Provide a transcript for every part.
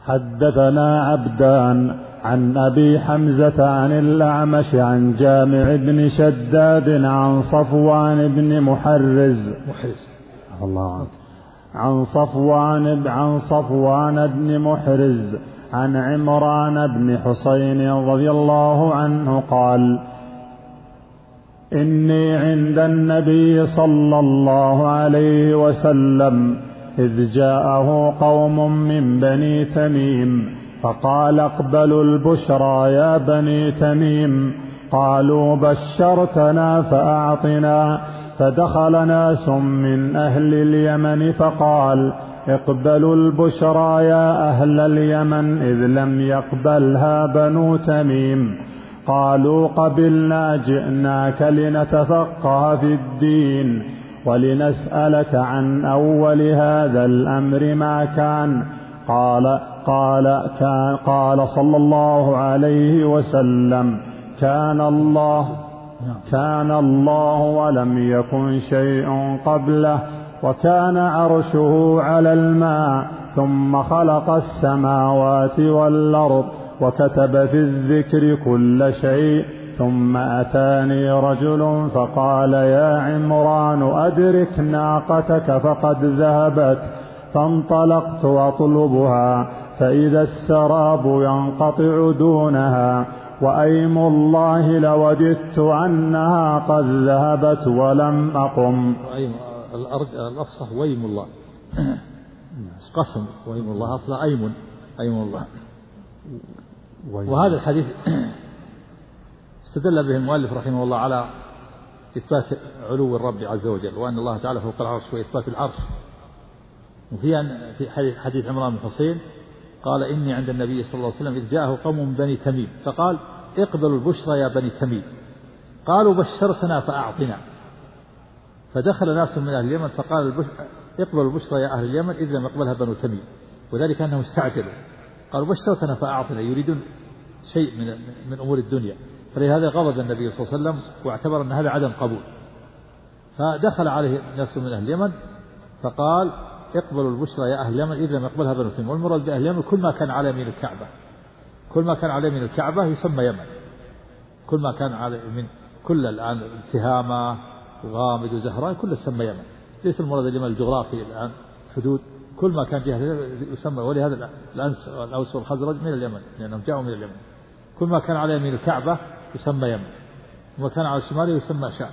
حدثنا عبدان عن أبي حمزة عن الأعمش عن جامع بن شداد عن صفوان بن محرز الله عن صفوان بن محرز عن عمران بن حسين رضي الله عنه قال: إني عند النبي صلى الله عليه وسلم إذ جاءه قوم من بني تميم فقال: اقبلوا البشرى يا بني تميم. قالوا: بشرتنا فأعطنا. فدخل ناس من أهل اليمن فقال: اقبلوا البشرى يا أهل اليمن، إذ لم يقبلها بنو تميم. قالوا: قبلنا، جئناك لنتفقه في الدين ولنسألك عن أول هذا الأمر ما كان. قال صلى الله عليه وسلم: كان الله ولم يكن شيء قبله، وكان عرشه على الماء، ثم خلق السماوات والأرض، وكتب في الذكر كل شيء. ثم أتاني رجل فقال: يا عمران أدرك ناقتك فقد ذهبت. فانطلقت أطلبها فإذا السراب ينقطع دونها، وأيم الله لوددت أنها قد ذهبت ولم أقم. الأفصح ويم الله، قسم ويم الله، أصلا أيم الله. وهذا الحديث استدل به المؤلف رحمه الله على إثبات علو الرب عز وجل، وأن الله تعالى فوق العرش، وإثبات العرش. في حديث عمران بن حسين قال: إني عند النبي صلى الله عليه وسلم إذ جاءه قوم من بني تميم فقال: اقبلوا البشرى يا بني تميم. قالوا: بشرتنا فأعطنا. فدخل ناس من أهل اليمن فقال: اقبلوا البشرى يا أهل اليمن، إذ لم يقبلها بنو تميم. وذلك أنهم استعجلوا، قالوا: بشرتنا فأعطنا، يريدون شيء من أمور الدنيا. فلهذا غضب النبي صلى الله عليه وسلم واعتبر أن هذا عدم قبول. فدخل عليه ناس من أهل اليمن فقال: اقبلوا البشرى يا أهل اليمن، إذ لم يقبلها بنو تميم. والمراد بأهل اليمن كل ما كان على يمين الكعبة، كل ما كان على يمين الكعبة يسمى يمن. كل ما كان على يمين، كل الآن التهامة وغامد وزهراء كل يسمى يمن. ليس المراد اليمن الجغرافي الآن حدود، كل ما كان جهة يسمى. ولهذا الأوس والخزرج من اليمن لأنهم جاءوا من اليمن. كل ما كان على يمين الكعبة يسمى يمن، وما كان على الشمال يسمى شام.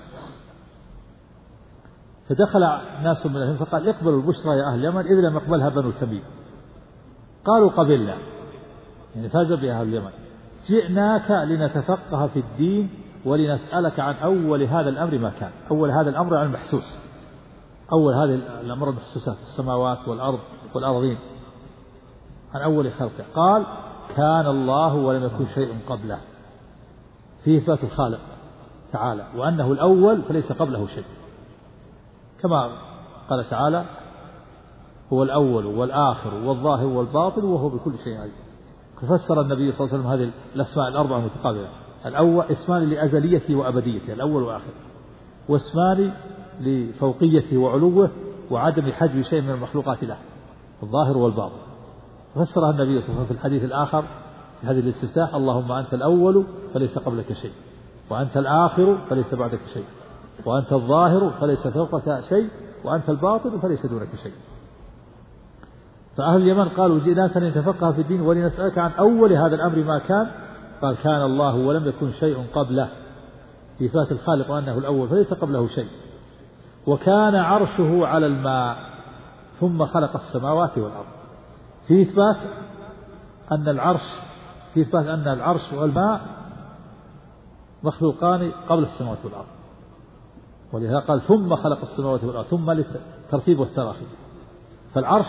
فدخل ناس من اليمن فقال: اقبلوا البشرى يا أهل اليمن، إذ لم يقبلها بنو تميم. قالوا: قبلنا، يعني فاز بها أهل اليمن. جئناك لنتفقه في الدين ولنسألك عن أول هذا الأمر ما كان. أول هذا الأمر عن المحسوس، أول هذه الأمر المحسوسات، السماوات والأرض والأرضين، عن أول خلقه. قال: كان الله ولم يكن شيء قبله، فيه إثبات الخالق تعالى، وأنه الأول فليس قبله شيء، كما قال تعالى: هو الأول والآخر والظاهر والباطن وهو بكل شيء عليم. فسر النبي صلى الله عليه وسلم هذه الأسماء الأربعة المتقابلة: الأول اسمان لأزليته وأبديته، الأول وآخر، واسمان لفوقيته وعلوه وعدم حجب شيء من المخلوقات له، الظاهر والباطن. فسرها النبي صلى الله عليه وسلم في الحديث الآخر في هذه الاستفتاح: اللهم أنت الأول فليس قبلك شيء، وأنت الآخر فليس بعدك شيء، وأنت الظاهر فليس فوقك شيء، وأنت الباطن فليس دونك شيء. فأهل اليمن قالوا: جئناك لنتفقه في الدين ولنسألك عن أول هذا الأمر ما كان. قال: كان الله ولم يكن شيء قبله، في إثبات الخالق وأنه الأول فليس قبله شيء. وكان عرشه على الماء، ثم خلق السماوات والأرض. في إثبات أن العرش والماء مخلوقان قبل السماوات والأرض، ولهذا قال: ثم خلق السماوات والأرض، ثم للترتيب والتراخي. فالعرش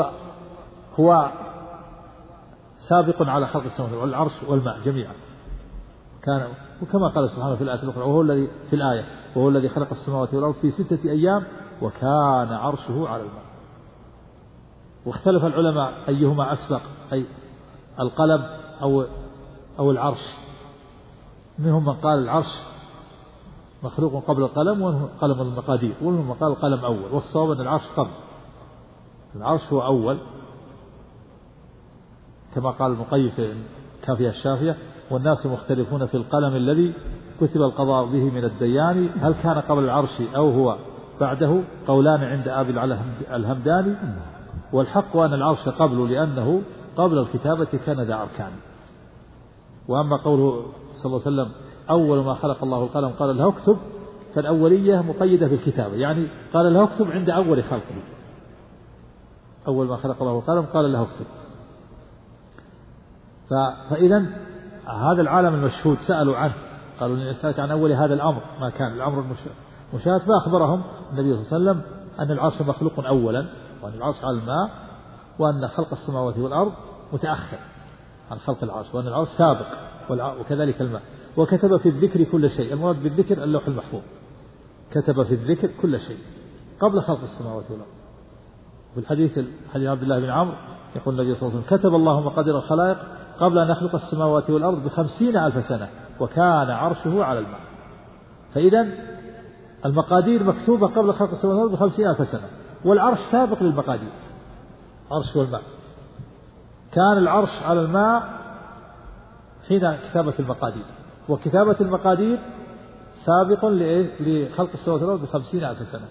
هو سابق على خلق السماوات والعرش والماء جميعا. كان، وكما قال سبحانه في الآية الأخرى: وهو الذي خلق السماوات والأرض في 6 أيام وكان عرشه على الماء. واختلف العلماء أيهما أسبق، أي القلم أو العرش. منهم من قال العرش مخلوق قبل القلم، ومنهم قلم المقادير، ومنهم من قال القلم أول. والصواب أن العرش قبل، العرش هو أول، كما قال المقيم في كافية الشافية: والناس مختلفون في القلم الذي كتب القضاء به من الديان، هل كان قبل العرش أو هو بعده؟ قولان عند أبي الهمداني، والحق أن العرش قبله لأنه قبل الكتابة كان ذا أركان. وأما قوله صلى الله عليه وسلم: أول ما خلق الله القلم قال له اكتب، فالأولية مقيدة بالكتابة، يعني قال له اكتب عند أول خلقه، أول ما خلق الله القلم قال له اكتب. فإذا هذا العالم المشهود سألوا عنه، قالوا: إن سألت عن أول هذا الأمر ما كان الأمر المشاهد، فأخبرهم النبي صلى الله عليه وسلم أن العرش مخلوق أولا، وأن العرش على الماء، وأن خلق السماوات والأرض متأخر عن خلق العرش، وأن العرش سابق، وكذلك الماء. وكتب في الذكر كل شيء، المراد بالذكر اللوح المحفوظ، كتب في الذكر كل شيء قبل خلق السماوات والأرض. في الحديث حديث عبد الله بن عمرو يقول النبي صلى الله عليه وسلم: كتب الله مقادير الخلائق قبل أن يخلق السماوات والأرض ب50,000 سنة، وكان عرشه على الماء. فإذا المقادير مكتوبة قبل خلق السماوات والأرض ب50,000 سنة، والعرش سابق للمقادير، عرش والماء. كان العرش على الماء حين كتابة المقادير، وكتابة المقادير سابق لخلق السماوات والأرض ب50,000 سنة.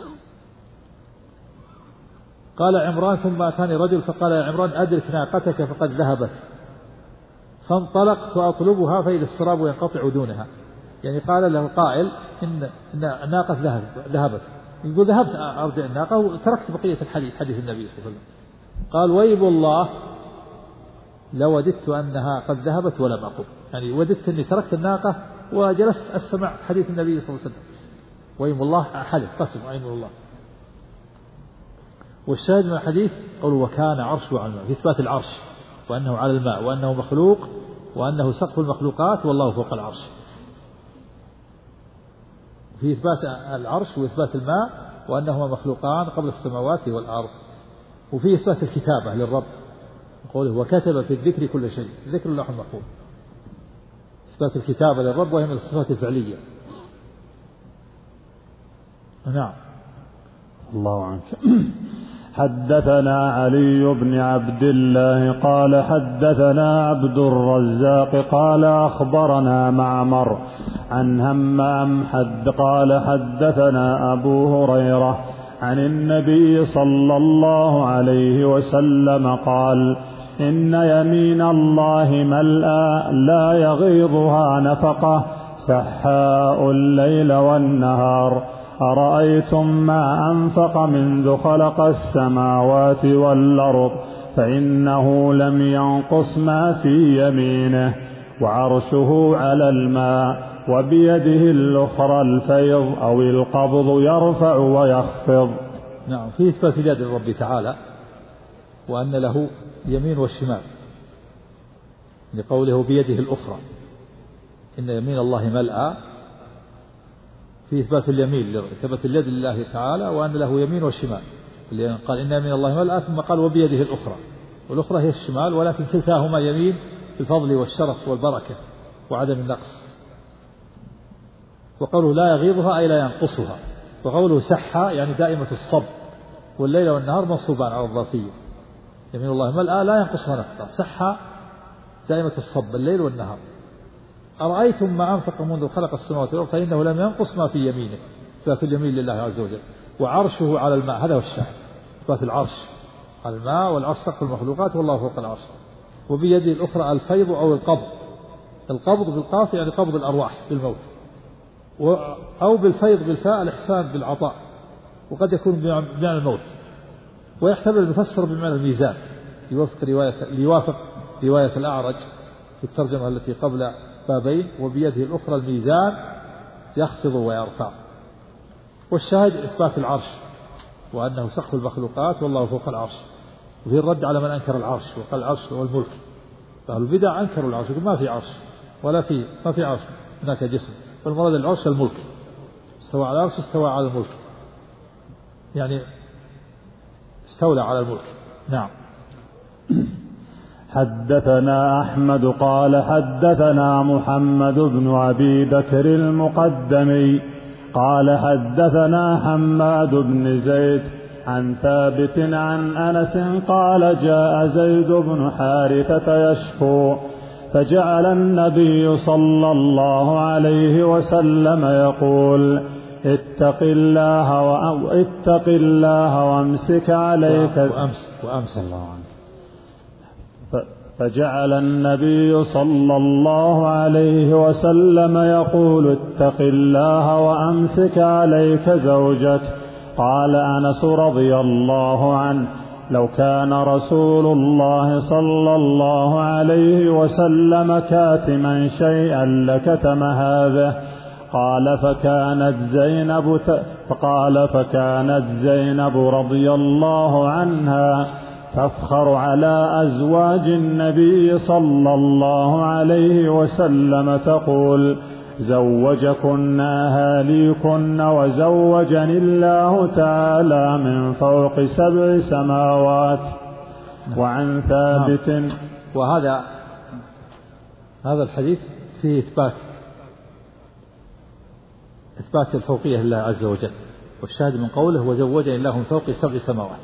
قال عمران: ثم أتاني رجل فقال: يا عمران أدرك ناقتك فقد ذهبت، فانطلقت أطلبها فإذا السراب ينقطع دونها. يعني قال له قائل: إن الناقة ذهبت، يقول: ذهبت أرجع الناقة وتركت بقية الحديث، حديث النبي صلى الله عليه وسلم. قال: ويب الله لوددت أنها قد ذهبت ولم أقم، يعني وددت أني تركت الناقة وجلست أستمع حديث النبي صلى الله عليه وسلم. ويم الله حدث قسم، ويم الله. والشاهد من الحديث قوله: وكان عرشه على الماء، في إثبات العرش وأنه على الماء، وأنه مخلوق، وأنه سقف المخلوقات، والله فوق العرش. في إثبات العرش وإثبات الماء وأنهما مخلوقان قبل السماوات والأرض. وفي إثبات الكتابة للرب، قوله: وكتب في الذكر كل شيء، ذكر اللوح المحفوظ، إثبات الكتابة للرب، وهي من الصفات الفعلية. نعم. الله عنك. حدثنا علي بن عبد الله قال حدثنا عبد الرزاق قال أخبرنا معمر عن همام قال حدثنا أبو هريرة عن النبي صلى الله عليه وسلم قال: إن يمين الله ملأى لا يغيضها نفقة، سحاء الليل والنهار. أرأيتم ما أنفق منذ خلق السماوات والأرض فإنه لم ينقص ما في يمينه، وعرشه على الماء، وبيده الأخرى الفيض أو القبض يرفع ويخفض. نعم. في إثبات اليد للرب تعالى، وأن له يمين والشمال، لقوله بيده الأخرى، إن يمين الله ملأى. في إثبات اليمين، ثبت اليد لله تعالى، وأن له يمين وشمال، قال: إن يمين الله ملأى، ثم قال: وبيده الأخرى، والأخرى هي الشمال، ولكن كلتاهما يمين بالفضل والشرف والبركة وعدم النقص. وقوله لا يغيضها أي لا ينقصها. وقوله سحى يعني دائمة الصب، والليل والنهار منصوبان على الظرفية. يمين الله ملأى لا ينقصها نفقا، سحى دائمة الصب الليل والنهار. أرأيتم ما أنفق منذ خلق السماوات والأرض فإنه لم ينقص ما في يمينه، إثبات اليمين لله عز وجل. وعرشه على الماء، هذا هو الشاهد، إثبات العرش على الماء، والعرش سقف المخلوقات، والله فوق العرش. وبيده الأخرى الفيض أو القبض، القبض بالقاف يعني قبض الأرواح بالموت، أو بالفيض بالفاء الإحسان بالعطاء، وقد يكون بمعنى الموت، ويحتمل يفسر بمعنى الميزان، يوافق رواية الأعرج في الترجمة التي قبل بابين: وبيده الأخرى الميزان يخفض ويرفع. والشاهد إثبات العرش، وأنه سقف المخلوقات، والله فوق العرش. وفي الرد على من أنكر العرش وقال العرش والملك، فأهل البدع أنكروا العرش، يقول ما في عرش، ما في عرش، هناك جسم، والمراد العرش الملك، استوى على العرش، استوى على الملك، يعني استولى على الملك. نعم. حدثنا أحمد قال حدثنا محمد بن أبي بكر المقدمي قال حدثنا حماد بن زيد عن ثابت عن أنس قال جاء زيد بن حارثة يشكو فجعل النبي صلى الله عليه وسلم يقول اتق الله وامسك عليك وأمس الله عنك. فجعل النبي صلى الله عليه وسلم يقول اتق الله وأمسك عليك زوجك. قال أنس رضي الله عنه لو كان رسول الله صلى الله عليه وسلم كاتما شيئا لكتم هذا. قال فكانت زينب رضي الله عنها تفخر على أزواج النبي صلى الله عليه وسلم تقول زوجكن أهاليكن وزوجني الله تعالى من فوق 7 سماوات. وعن ثابت. وهذا الحديث فيه إثبات الفوقية لله عز وجل، والشاهد من قوله وزوجني الله من فوق 7 سماوات،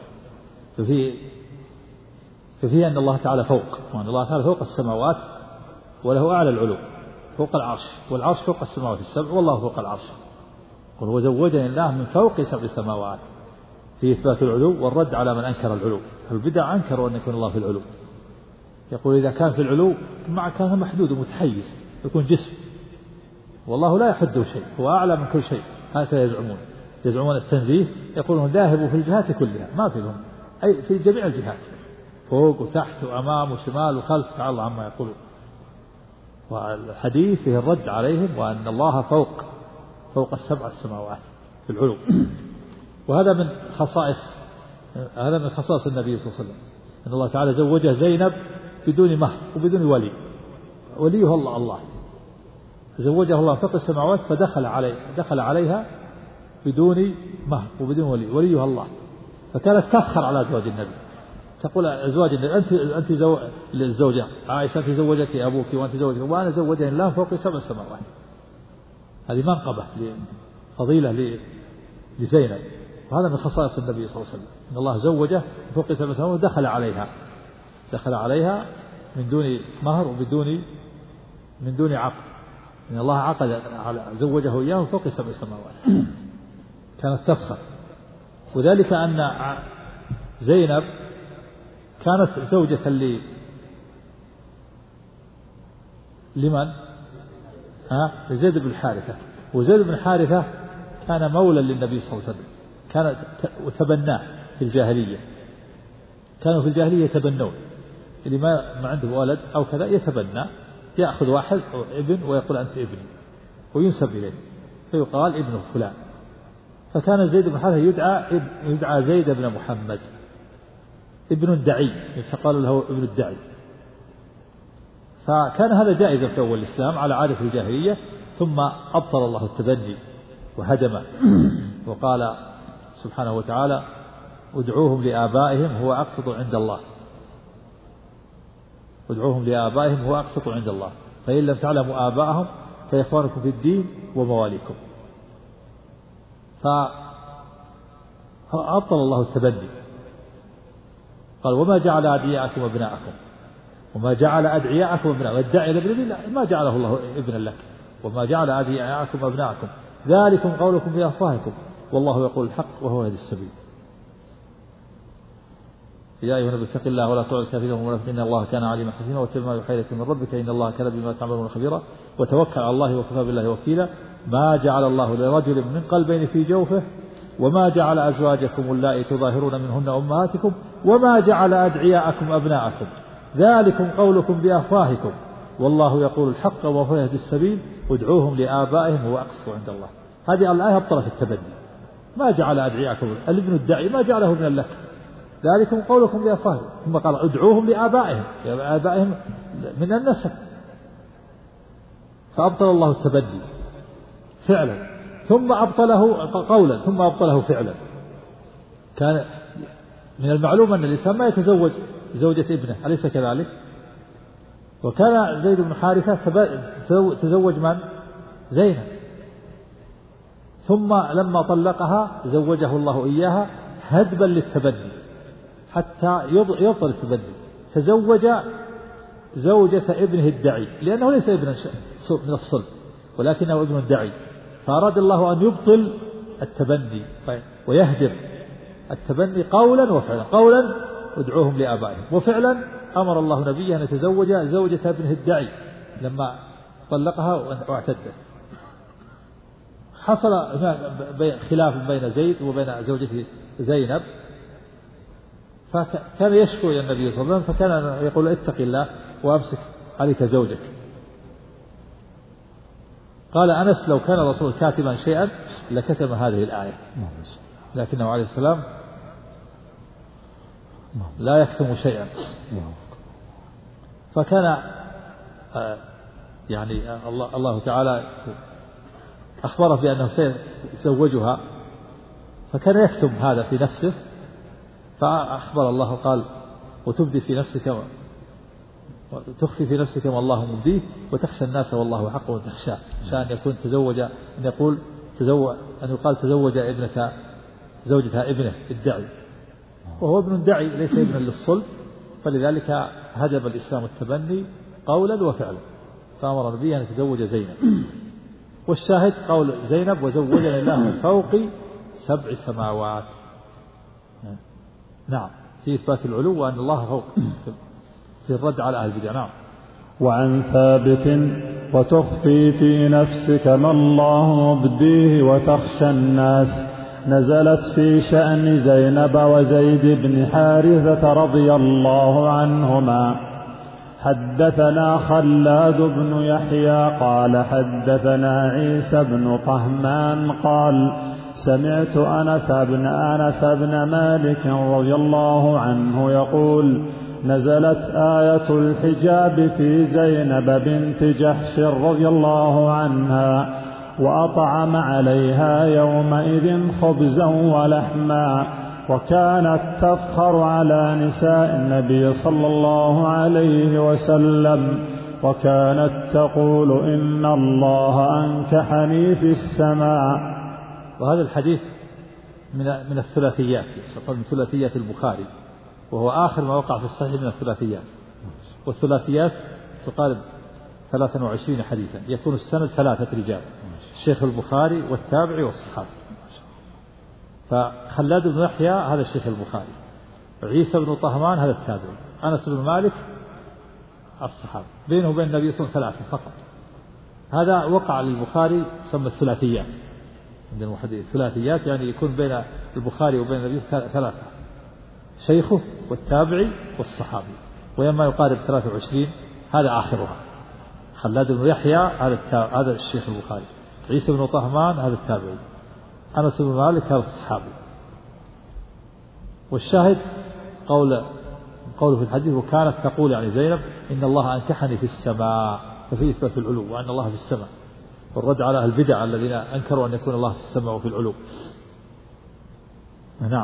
ففيه أن الله تعالى فوق، وأن الله تعالى فوق السماوات وله أعلى العلو فوق العرش، والعرش فوق السماوات ال7 والله فوق العرش. قل وزوجني الله من فوق 7 سماوات، في إثبات العلو والرد على من أنكر العلو. البدع أنكروا أن يكون الله في العلو، يقول إذا كان في العلو كان محدود ومتحيز يكون جسم، والله لا يحده شيء، هو أعلى من كل شيء. هكذا يزعمون التنزيه، يقولون ذاهبوا في الجهات كلها، ما في لهم أي في جميع الجهات، فوق وتحت وأمام وشمال وخلف، تعالى الله عما يقولون. والحديث فيه الرد عليهم، وأن الله فوق 7 السماوات في العلو. وهذا من خصائص النبي صلى الله عليه وسلم، أن الله تعالى زوجه زينب بدون مهر وبدون وليه الله زوجه الله فوق السماوات، فدخل عليها بدون مهر وبدون وليه الله. فكانت تفخر على أزواج النبي، تقول أزواج النبي أنت الزوجة عائشة أنت زوجتك أبوك وأنت زوجتك، وأنا زوجني الله فوق 7 سماوات. هذه منقبة فضيلة لزينب، وهذا من خصائص النبي صلى الله عليه وسلم، إن الله زوجه فوق 7 سماوات ودخل عليها من دون مهر من دون عقد، إن الله عقد زوجه إياه فوق 7 سماوات. كانت تفخر، وذلك أن زينب كانت زوجة لمن؟ لزيد بن حارثة، وزيد بن حارثة كان مولى للنبي صلى الله عليه وسلم، كان تبناه في الجاهلية، كانوا في الجاهلية يتبنون، اللي ما عنده ولد أو كذا يتبنى، يأخذ واحد ابن ويقول أنت ابني وينسب إليه فيقال ابن فلان. فكان زيد بن حارثة يدعى زيد بن محمد ابن الدعي، فقال له ابن الدعي. فكان هذا جائزا في أول الإسلام على عادة الجاهلية، ثم أبطل الله التبني وهدمه، وقال سبحانه وتعالى ادعوهم لآبائهم هو أقسط عند الله، ادعوهم لآبائهم هو أقسط عند الله، فإن لم تعلموا آباءهم فإخوانكم في الدين ومواليكم. فأبطل الله التبني، قال وما جعل أدعياءكم أبناءكم، وما جعل أدعياءكم أبناءكم، والداعي لابن ما جعله الله ابنا لك، وما جعل أدعياءكم أبناءكم ذلكم قولكم في أفواهكم والله يقول الحق وهو يهدي السبيل. يا أيها النبي اتق الله ولا تطع الكافرين والمنافقين إن الله كان عليما حكيما، واتبع ما يوحى إليك من ربك إن الله كان بما تعملون خبيرا، وتوكل على الله وكفى بالله وكيلا. ما جعل الله لرجل من قلبين في جوفه، وما جعل أزواجكم اللائي تظاهرون منهن أمهاتكم، وما جعل أدعياءكم أبناءكم ذلكم قولكم بأفواهكم والله يقول الحق وهو يهدي السبيل، ادعوهم لآبائهم هو أقسط عند الله. هذه الآية أبطلت التبني، ما جعل أدعياءكم الابن الداعي ما جعله من لك، ذلكم قولكم بأفواهكم، ثم قال ادعوهم لآبائهم، آبائهم من النسب، فأبطل الله التبني فعلا، ثم أبطله قولا، ثم أبطله فعلا. كان من المعلوم أن الإنسان ما يتزوج زوجة ابنه، أليس كذلك؟ وكان زيد بن حارثة تزوج من؟ زينب، ثم لما طلقها زوجه الله إياها هدبا للتبني حتى يبطل التبني، تزوج زوجة ابنه الدعي، لأنه ليس ابنا من الصلب ولكنه ابن دعي، فأراد الله أن يبطل التبني ويهدم التبني قولا وفعلا. قولا ادعوهم لآبائهم، وفعلا أمر الله نبيه أن يتزوج زوجة ابنه الدعي لما طلقها واعتدت. حصل خلاف بين زيد وبين زوجته زينب، فكان يشكو إلى النبي صلى الله عليه وسلم، فكان يقول اتق الله وأمسك عليك زوجك. قال أنس لو كان الرسول كاتبا شيئا لكتب هذه الآية، لكنه عليه السلام لا يكتم شيئا. فكان يعني الله تعالى أخبره بأنه سيزوجها، فكان يكتم هذا في نفسه، فأخبر الله قال وتبدي في نفسك وتخفي في نفسك ما الله مبديه وتخشى الناس والله حق أن تخشاه. شأن يكون تزوج، أن يقول أن يقال تزوج ابنة زوجتها ابنه الدعي، وهو ابن دعي ليس ابنا للصلب، فلذلك هدم الإسلام التبني قولا وفعلا، فأمر النبي أن يتزوج زينب. والشاهد قول زينب وزوجنا الله من فوق 7 سماوات. نعم، في إثبات العلو وأن الله فوق، في الرد على أهل البدع. نعم. وعن ثابت وتخفي في نفسك ما الله مبديه وتخشى الناس نزلت في شأن زينب وزيد بن حارثة رضي الله عنهما. حدثنا خلاد بن يحيى قال حدثنا عيسى بن طهمان قال سمعت أنس بن مالك رضي الله عنه يقول نزلت آية الحجاب في زينب بنت جحش رضي الله عنها وأطعم عليها يومئذ خبزا ولحما، وكانت تفخر على نساء النبي صلى الله عليه وسلم، وكانت تقول إن الله أنكحني في السماء. وهذا الحديث من الثلاثيات، من ثلاثيات البخاري، وهو آخر ما وقع في الصحيح من الثلاثيات، والثلاثيات تقارب 23 حديثا، يكون السند 3 رجال، الشيخ البخاري والتابعي والصحابي. فخلاد بن يحيى هذا الشيخ البخاري، عيسى بن طهمان هذا التابعي، أنس بن مالك الصحابي، بينه وبين النبي صلى الله عليه وسلم 3 فقط. هذا وقع للبخاري يسمى الثلاثيات، عند المحدثين الثلاثيات يعني يكون بين البخاري وبين النبي 3، شيخه والتابعي والصحابي، ويما يقارب 23 هذا آخرها. خلاد بن يحيى هذا الشيخ البخاري، عيسى بن طهمان هذا التابعي، أنس بن مالك هذا الصحابي. والشاهد قوله في الحديث وكانت تقول يعني زينب إن الله أنكحني في السماء، ففي إثبات العلو وأن الله في السماء، والرد على البدع الذين أنكروا أن يكون الله في السماء وفي العلو. نعم.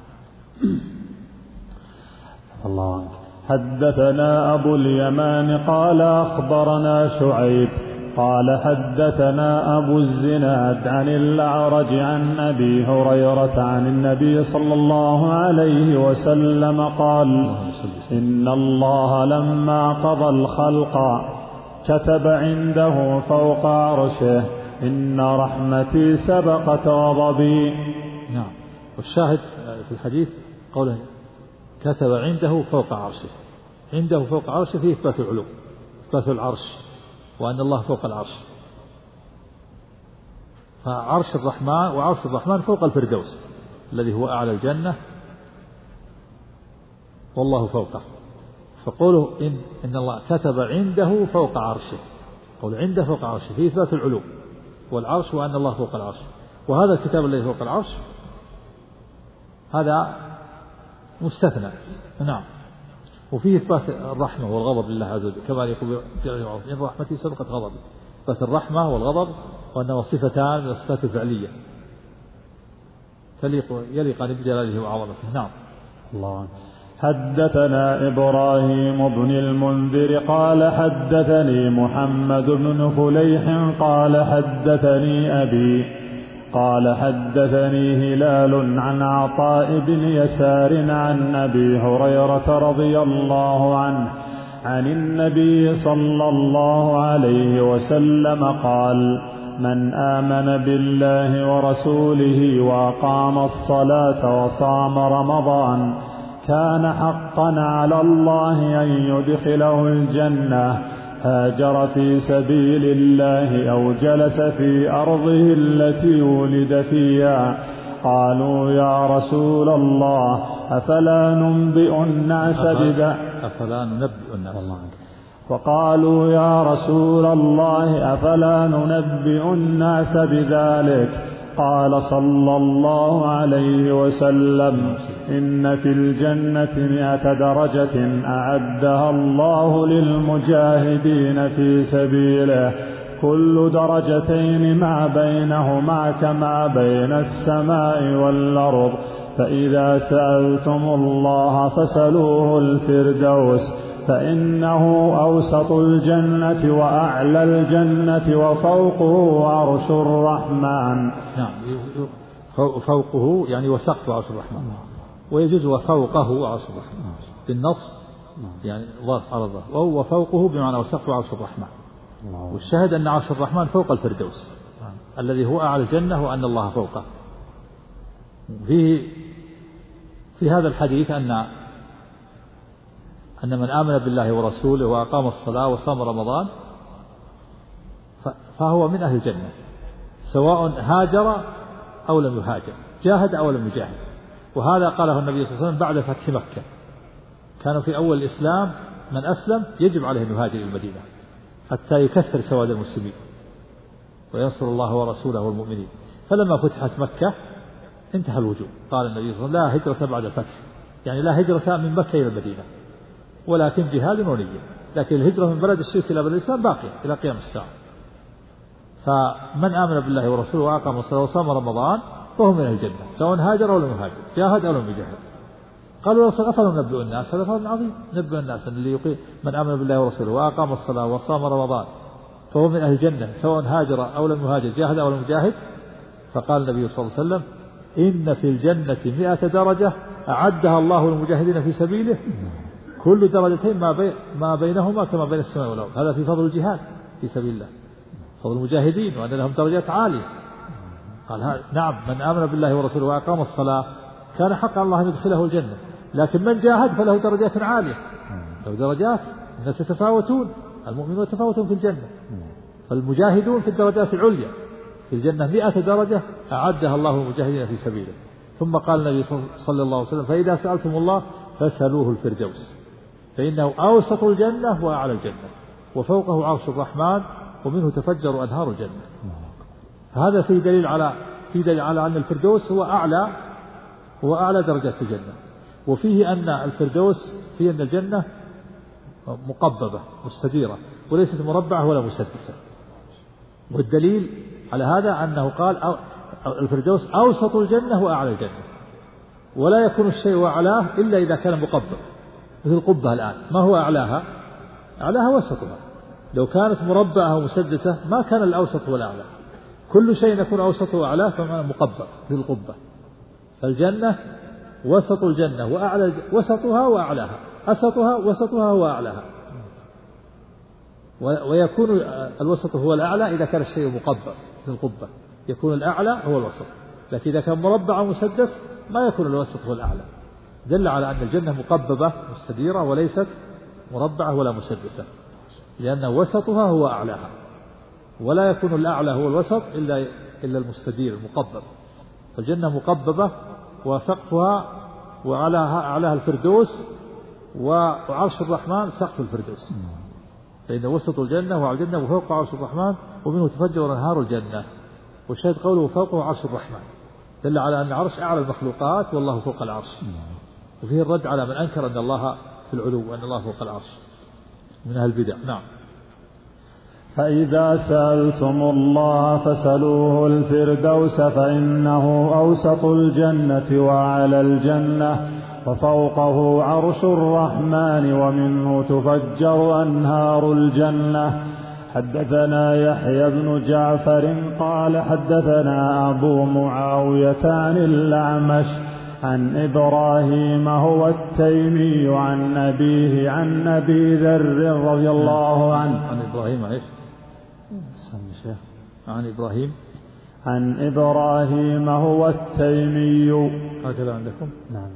الله. حدثنا أبو اليمان قال أخبرنا شعيب قال حدثنا أبو الزناد عن الأعرج عن أبي هريرة عن النبي صلى الله عليه وسلم قال إن الله لما قضى الخلق كتب عنده فوق عرشه إن رحمتي سبقت غضبي. نعم. والشاهد في الحديث قوله كتب عنده فوق عرشه، عنده فوق عرشه فيه إثبات العلو، إثبات العرش، وأن الله فوق العرش. فعرش الرحمن وعرش الرحمن فوق الفردوس الذي هو أعلى الجنة، والله فوقه. فقوله إن الله كتب عنده فوق عرشه، قول عنده فوق عرشه فيه إثبات العلو والعرش، وأن الله فوق العرش. وهذا الكتاب الذي فوق العرش هذا مستثنى. نعم. وفيه إثبات الرحمة والغضب لله عز وجل، كما يقول إن رحمتي سبقت غضبي، إثبات الرحمة والغضب، وأنه صفتان من الصفات الفعلية يليقان بجلاله وعظمته. نعم. الله. حدثنا إبراهيم بن المنذر قال حدثني محمد بن فليح قال حدثني أبي قال حدثني هلال عن عطاء بن يسار عن أبي هريرة رضي الله عنه عن النبي صلى الله عليه وسلم قال من آمن بالله ورسوله وأقام الصلاة وصام رمضان كان حقا على الله أن يدخله الجنة هاجر في سبيل الله أو جلس في أرضه التي ولد فيها. قالوا يا رسول الله أفلا ننبئ الناس وقالوا يا رسول الله أفلا ننبئ الناس بذلك؟ قال صلى الله عليه وسلم إن في الجنة 100 درجة أعدها الله للمجاهدين في سبيله كل درجتين ما بينهما كما بين السماء والأرض فإذا سألتم الله فسلوه الفردوس فإنه أوسط الجنة وأعلى الجنة وفوقه عرش الرحمن. نعم فوقه يعني وسقف عرش الرحمن ويجوز وفوقه عرش الرحمن بالنص يعني ضاف على الظهر وهو فوقه بمعنى وسقف عرش الرحمن. والشاهد أن عرش الرحمن فوق الفردوس الذي هو أعلى الجنة وأن الله فوقه. في هذا الحديث أن من آمن بالله ورسوله وأقام الصلاة وصام رمضان فهو من أهل الجنة سواء هاجر أو لم يهاجر جاهد أو لم يجاهد. وهذا قاله النبي صلى الله عليه وسلم بعد فتح مكة. كانوا في أول الإسلام من أسلم يجب عليه أن يهاجر إلى المدينة حتى يكثر سواد المسلمين وينصر الله ورسوله والمؤمنين. فلما فتحت مكة انتهى الوجوب. قال النبي صلى الله عليه وسلم لا هجرة بعد الفتح يعني لا هجرة من مكة إلى المدينة ولكن جهاد ونية. لكن الهجرة من بلد الشرك إلى بلد الإسلام باقية إلى قيام الساعة. فمن آمن بالله ورسوله وأقام الصلاة وصام رمضان فهو من الجنة سواء هاجر أو لم يهاجر جاهد أو لم يجاهد. قالوا أفلا ننبئ الناس؟ هذا فضل عظيم. نبئ الناس اللي يقيم من آمن بالله ورسوله وأقام الصلاة وصام رمضان فهو من أهل الجنة سواء هاجر أو لم يهاجر جاهد أو لم يجاهد. فقال النبي صلى الله عليه وسلم إن في الجنة 100 درجة أعدها الله للمجاهدين في سبيله كل درجتين ما بينهما كما بين السماء والأرض. هذا في فضل الجهاد في سبيل الله فضل المجاهدين وأن لهم درجات عالية. قال نعم من آمن بالله ورسوله وأقام الصلاة كان حق الله أن يدخله الجنة. لكن من جاهد فله درجات عالية له درجات. الناس يتفاوتون المؤمنون يتفاوتون في الجنة فالمجاهدون في الدرجات العليا في الجنة 100 درجة أعدها الله للمجاهدين في سبيله. ثم قال النبي صلى الله عليه وسلم فإذا سألتم الله فسألوه الفردوس فإنه أوسط الجنة وأعلى الجنة وفوقه عرش الرحمن ومنه تفجر أنهار الجنة. هذا في دليل على أن الفردوس هو أعلى درجات الجنة. وفيه أن الفردوس فيه أن الجنة مقببة مستديرة وليست مربعة ولا مسدسة. والدليل على هذا أنه قال الفردوس أوسط الجنة وأعلى الجنة ولا يكون الشيء أعلاه إلا إذا كان مقبب مثل القبة الآن ما هو أعلاها وسطها. لو كانت مربعة أو مسدسة ما كان الأوسط والأعلى. كل شيء يكون أوسطه وأعلاه فما مقبب مثل القبة. فالجنة وسط الجنة وأعلى وسطها وأعلاها وسطها وأعلاها. ويكون الوسط هو الأعلى إذا كان الشيء مقبب مثل القبة يكون الأعلى هو الوسط. لكن إذا كان مربع أو مسدس ما يكون الوسط هو الأعلى. دل على أن الجنة مقببة مستديرة وليست مربعة ولا مسدسة لأن وسطها هو أعلاها. ولا يكون الأعلى هو الوسط إلا المستدير المقبب. فالجنة مقببة وسقفها وأعلاها الفردوس وعرش الرحمن سقف الفردوس. فإن وسط الجنة وعلى الجنة وفوق عرش الرحمن ومنه تفجر أنهار الجنة. والشاهد قوله فوقه عرش الرحمن دل على أن العرش أعلى المخلوقات والله فوق العرش. وفيه الرد على من أنكر أن الله في العلو وأن الله فوق العرش من أهل البدع. نعم. فإذا سألتم الله فسلوه الفردوس فإنه أوسط الجنة وأعلى الجنة وفوقه عرش الرحمن ومنه تفجر أنهار الجنة. حدثنا يحيى بن جعفر قال حدثنا أبو معاوية عن الأعمش عن إبراهيم هو التيمي عن أبيه عن أبي ذر رضي الله عنه. عن إبراهيم إيش؟ عن إبراهيم هو التيمي. هكذا عندكم؟ نعم.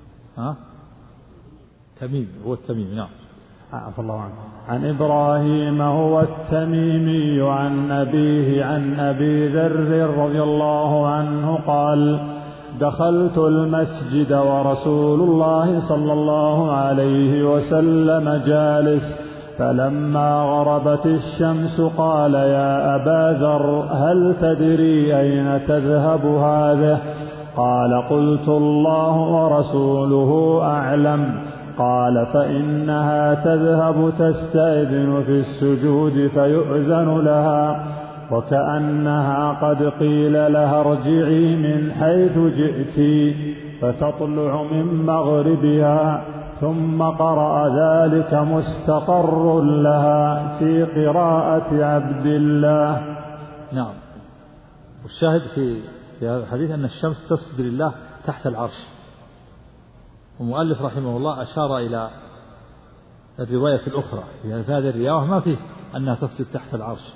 تميم هو التميمي. نعم. عفى الله عنه. عن إبراهيم هو التميمي عن أبيه عن أبي ذر رضي الله عنه قال: دخلت المسجد ورسول الله صلى الله عليه وسلم جالس، فلما غربت الشمس قال: يا أبا ذر هل تدري أين تذهب هذه؟ قال: قلت: الله ورسوله أعلم. قال: فإنها تذهب تستأذن في السجود فيؤذن لها، وكأنها قد قيل لها ارجعي من حيث جئت، فتطلع من مغربها. ثم قرأ ذلك مستقر لها في قراءة عبد الله. نعم. والشاهد في هذا الحديث أن الشمس تسجد لله تحت العرش. والمؤلف رحمه الله أشار إلى الرواية الأخرى في هذه الرواية ما فيه أنها تسجد تحت العرش،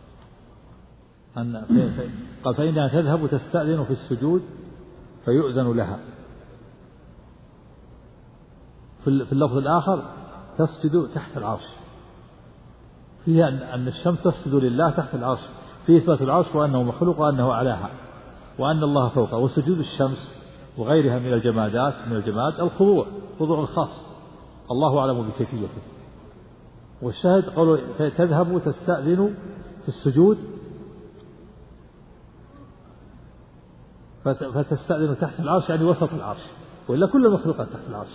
قال: فإنها تذهب تستأذن في السجود فيؤذن لها. في اللفظ الآخر تسجد تحت العرش، فيها أن الشمس تسجد لله تحت العرش، في إثبات العرش وأنه مخلوق وأنه أعلاها وأن الله فوقه. وسجود الشمس وغيرها من الجماد الخضوع الخاص، الله أعلم بكيفيته. والشاهد قوله تذهب تستأذن في السجود، فتستأذن تحت العرش يعني وسط العرش، وإلا كل المخلوقات تحت العرش،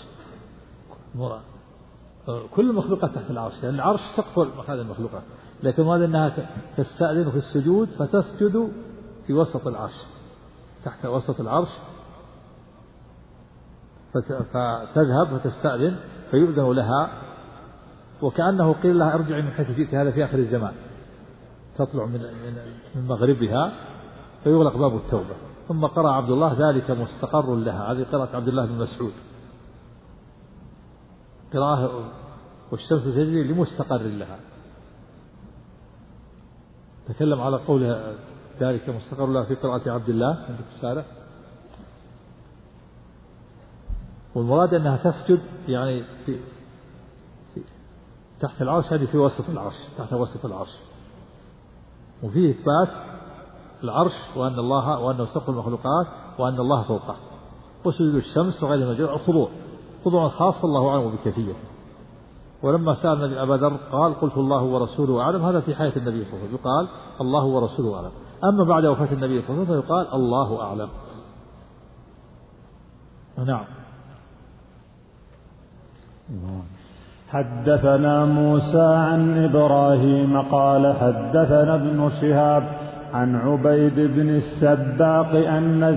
كل المخلوقات تحت العرش، لأن العرش سقف هذه المخلوقات. لكن هذا أنها تستأذن في السجود فتسجد في وسط العرش، تحت وسط العرش، فتذهب وتستأذن فيؤذن لها، وكأنه قيل لها ارجعي من حيث جئت. هذا في آخر الزمان، تطلع من مغربها فيغلق باب التوبة. ثم قرأ عبد الله ذلك مستقر لها، هذه قراءة عبد الله بن مسعود، قراءة والشمس تجري لمستقر لها. تكلم على قولها ذلك مستقر لها في قراءة عبد الله عند الشارع. والمراد أنها تسجد يعني في تحت العرش، هذه في وسط العرش، تحت وسط العرش. وفيه إثبات العرش وأنه سقف المخلوقات وأن الله فوقه. وسجود الشمس وغير مجرد خضوع خاص الله أعلم بكيفيته. ولما سأل النبي أبا ذر قال: قلت: الله ورسوله أعلم. هذا في حياة النبي صلى الله عليه وسلم يقال الله ورسوله أعلم. أما بعد وفاة النبي صلى الله عليه وسلم فيقال الله أعلم. نعم. حدثنا موسى عن إبراهيم قال حدثنا ابن شهاب عن عبيد بن السباق أن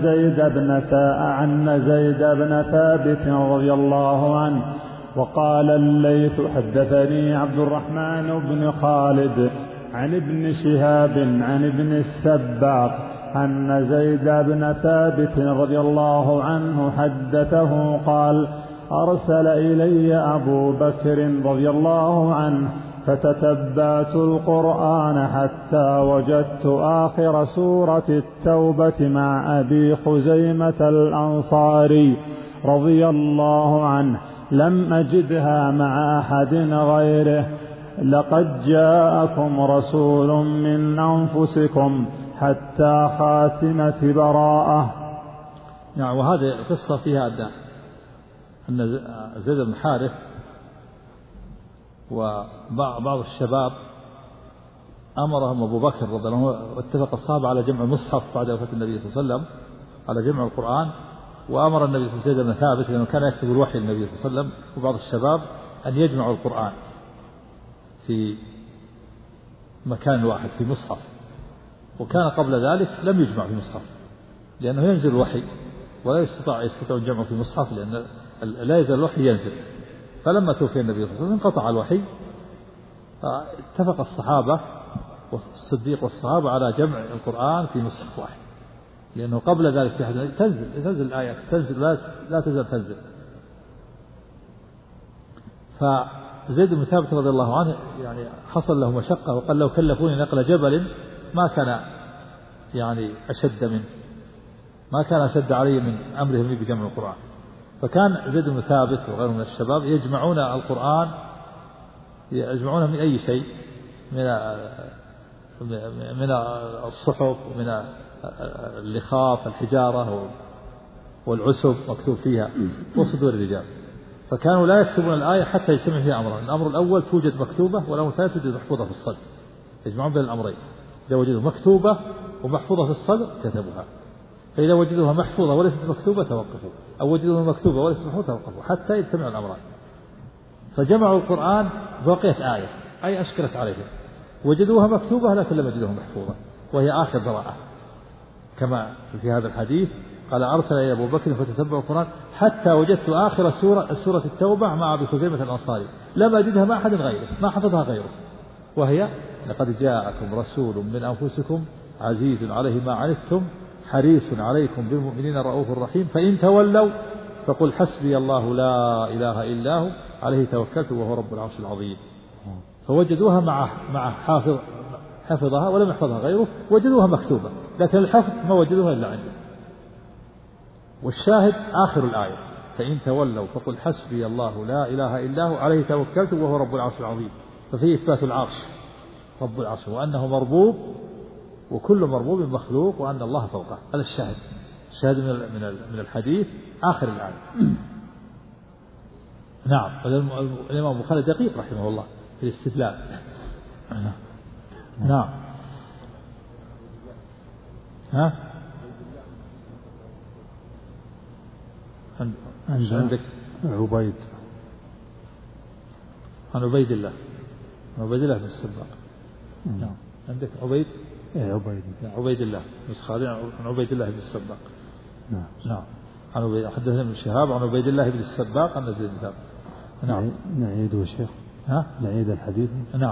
زيد بن ثابت رضي الله عنه. وقال الليث حدثني عبد الرحمن بن خالد عن ابن شهاب عن ابن السباق أن زيد بن ثابت رضي الله عنه حدثه قال: أرسل إلي أبو بكر رضي الله عنه فتتبعت القرآن حتى وجدت آخر سورة التوبة مع أبي خزيمة الأنصاري رضي الله عنه، لم أجدها مع أحد غيره: لقد جاءكم رسول من أنفسكم حتى خاتمة براءة. يعني وهذه القصة فيها أن زيد بن حارث وبعض الشباب أمرهم أبو بكر رضي الله عنه، واتفق الصحابة على جمع مصحف بعد وفاة النبي صلى الله عليه وسلم، على جمع القرآن. وأمر النبي صلى الله عليه وسلم زيد بن ثابت لأنه كان يكتب الوحي للنبي صلى الله عليه وسلم وبعض الشباب أن يجمعوا القرآن في مكان واحد في مصحف. وكان قبل ذلك لم يجمع في مصحف لأنه ينزل الوحي ولا يستطيع الجمع في مصحف، لأن لا يزال الوحي ينزل. فلما توفي النبي صلى الله عليه وسلم انقطع الوحي اتفق الصحابة والصديق والصحابة على جمع القرآن في نسخ واحد، لأنه قبل ذلك في حديث تنزل الآيات، لا تزال تنزل. فزيد بن ثابت رضي الله عنه يعني حصل له مشقة، وقال لو كلفوني نقل جبل ما كان يعني ما كان أشد علي من أمرهم بجمع القرآن. فكان زيد بن ثابت وغيره من الشباب يجمعون القرآن، يجمعونه من أي شيء، من الصحف ومن اللخاف الحجارة والعسب مكتوب فيها وصدور الرجال. فكانوا لا يكتبون الآية حتى يجتمع فيها أمران: الأمر الأول توجد مكتوبة، والأمر الثاني توجد محفوظة في الصدر. يجمعون بين الأمرين، إذا وجدوا مكتوبة ومحفوظة في الصدر كتبوها، فإذا وجدوها محفوظة وليست مكتوبة توقفوا، أو وجدوها مكتوبة وليست محفوظة توقفوا حتى يجتمعوا الأمران. فجمعوا القرآن بقيت آية أي أشكلت عليهم، وجدوها مكتوبة لكن لم يجدوها محفوظة، وهي آخر براءة، كما في هذا الحديث قال: أرسل إلى أبو بكر فتتبع القرآن حتى وجدت آخر سورة التوبة مع أبي خزيمة الأنصاري، لم أجدها مع أحد غيره، ما حفظها غيره، وهي: لقد جاءكم رسول من أنفسكم عزيز عليه ما عنتم حريص عليكم بالمؤمنين رؤوف رحيم، فإن تولوا فقل حسبي الله لا إله إلا هو عليه توكلت وهو رب العرش العظيم. فوجدوها مع حفظها ولم يحفظها غيره، وجدوها مكتوبة، لكن الحفظ ما وجدوها إلا عنده. والشاهد آخر الآية: فإن تولوا فقل حسبي الله لا إله إلا هو عليه توكلت وهو رب العرش العظيم. ففيه إثبات العرش، رب العرش، وأنه مربوب، وكل مربوب مخلوق، وأن الله فوقه. هذا الشاهد من الحديث آخر الآية. نعم. الإمام البخاري دقيق رحمه الله في الاستدلال. نعم. عندك عبيد عن عبيد الله بن السباق. نعم. عندك عبيد عبيد الله عن عبيد الله بن السباق. نعم. عن حدثنا ابن شهاب عن عبيد الله بن السباق عن زيد بن ثابت. نعم. نعيد شيخ. نعيد الحديث. نعم.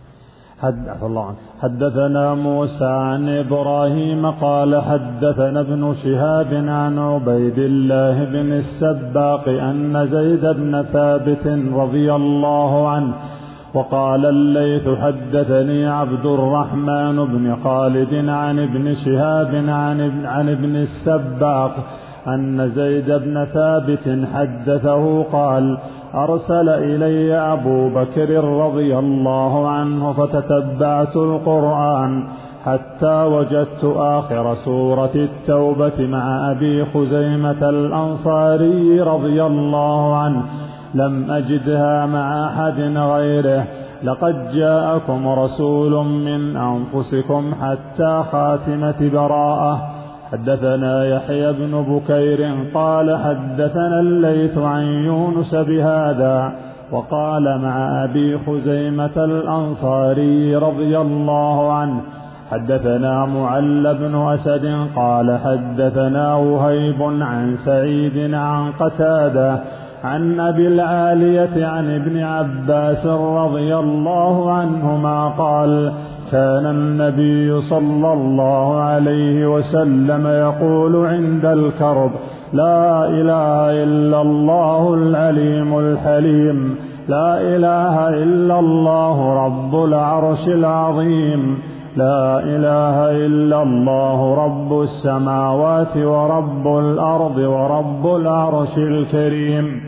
حدثنا موسى عن إبراهيم قال حدثنا ابن شهاب عن عبيد الله بن السباق أن زيد بن ثابت رضي الله عنه وقال الليث حدثني عبد الرحمن بن خالد عن ابن شهاب عن ابن السباق أن زيد بن ثابت حدثه قال أرسل إلي أبو بكر رضي الله عنه فتتبعت القرآن حتى وجدت آخر سورة التوبة مع أبي خزيمة الأنصاري رضي الله عنه، لم أجدها مع أحد غيره. لقد جاءكم رسول من أنفسكم حتى خاتمة براءة. حدثنا يحيى بن بكير قال حدثنا الليث عن يونس بهذا وقال مع أبي خزيمة الأنصاري رضي الله عنه حدثنا معل بن أسد قال حدثنا وهيب عن سعيد عن قتادة عن أبي العالية عن ابن عباس رضي الله عنهما قال كان النبي صلى الله عليه وسلم يقول عند الكرب لا إله إلا الله العليم الحليم، لا إله إلا الله رب العرش العظيم، لا إله إلا الله رب السماوات ورب الأرض ورب العرش الكريم.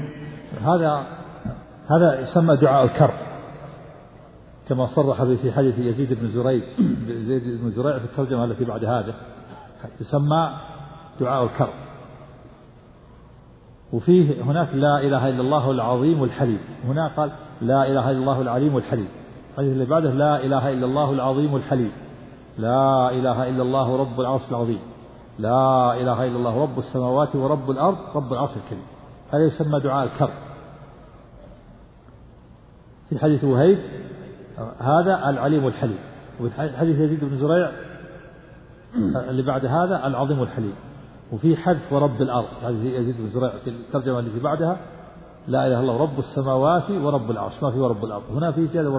هذا يسمى دعاء الكرب، كما صرح به في حديث يزيد بن زريع في الترجمة التي بعد هذا، يسمى دعاء الكرب. وفيه هناك لا إله إلا الله العظيم الحليم، هنا قال لا إله إلا الله العليم الحليم. الحديث اللي بعده لا إله إلا الله العظيم الحليم، لا إله إلا الله رب العرش العظيم، لا إله إلا الله رب السماوات ورب الأرض رب العرش الكريم. هذا يسمى دعاء الكرب. في حديث وهيب هذا العليم الحليم، وفي حديث يزيد بن زريع اللي بعد هذا العظيم الحليم. وفي حذف ورب الأرض، هذه يزيد بن زريع في الترجمة التي بعدها لا إله إلا الله رب السماوات ورب العرش، ما في ورب الأرض، هنا في زيادة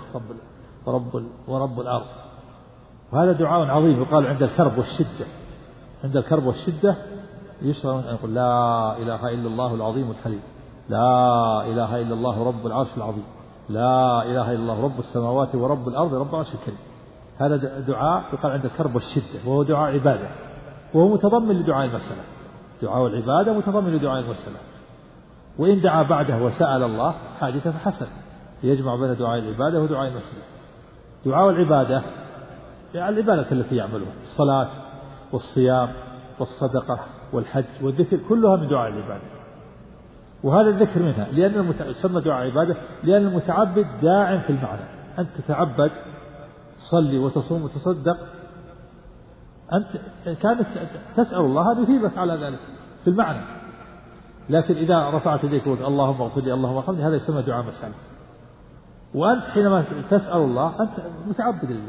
ورب الأرض. وهذا دعاء عظيم يقال عند الكرب والشدة، عند الكرب والشدة يشرع أن يقول لا إله إلا الله العظيم الحليم، لا إله إلا الله رب العرش العظيم، لا إله إلا الله رب السماوات ورب الأرض رب العرش الكريم. هذا دعاء يقال عند الكرب والشدة، وهو دعاء عبادة، وهو متضمن لدعاء المسألة. دعاء العبادة متضمن لدعاء المسألة. وإن دعا بعده وسأل الله حاجة فحسن، يجمع بين دعاء العبادة ودعاء المسألة. دعاء العبادة يعني العبادة التي يعملها، الصلاة والصيام والصدقة والحج والذكر كلها من دعاء العبادة، وهذا الذكر منها لأن يسمى دعاء عبادة لأن المتعبد داع في المعنى. أنت تتعبد تصلي وتصوم وتصدق، أنت كانت تسأل الله أن يثيبك على ذلك في المعنى، لكن إذا رفعت يديك وقلت اللهم اغفر لي اللهم ارحمني هذا يسمى دعاء مسألة. وأنت حينما تسأل الله أنت متعبد لله.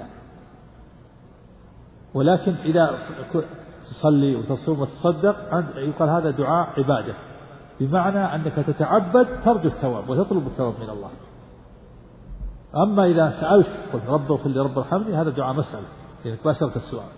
ولكن إذا تصلي وتصوم وتصدق يقال هذا دعاء عبادة، بمعنى أنك تتعبد ترجو الثواب وتطلب الثواب من الله. أما إذا سألت قلت رب اغفر لي رب ارحمني هذا دعاء مسألة، لأنك باشرت السؤال.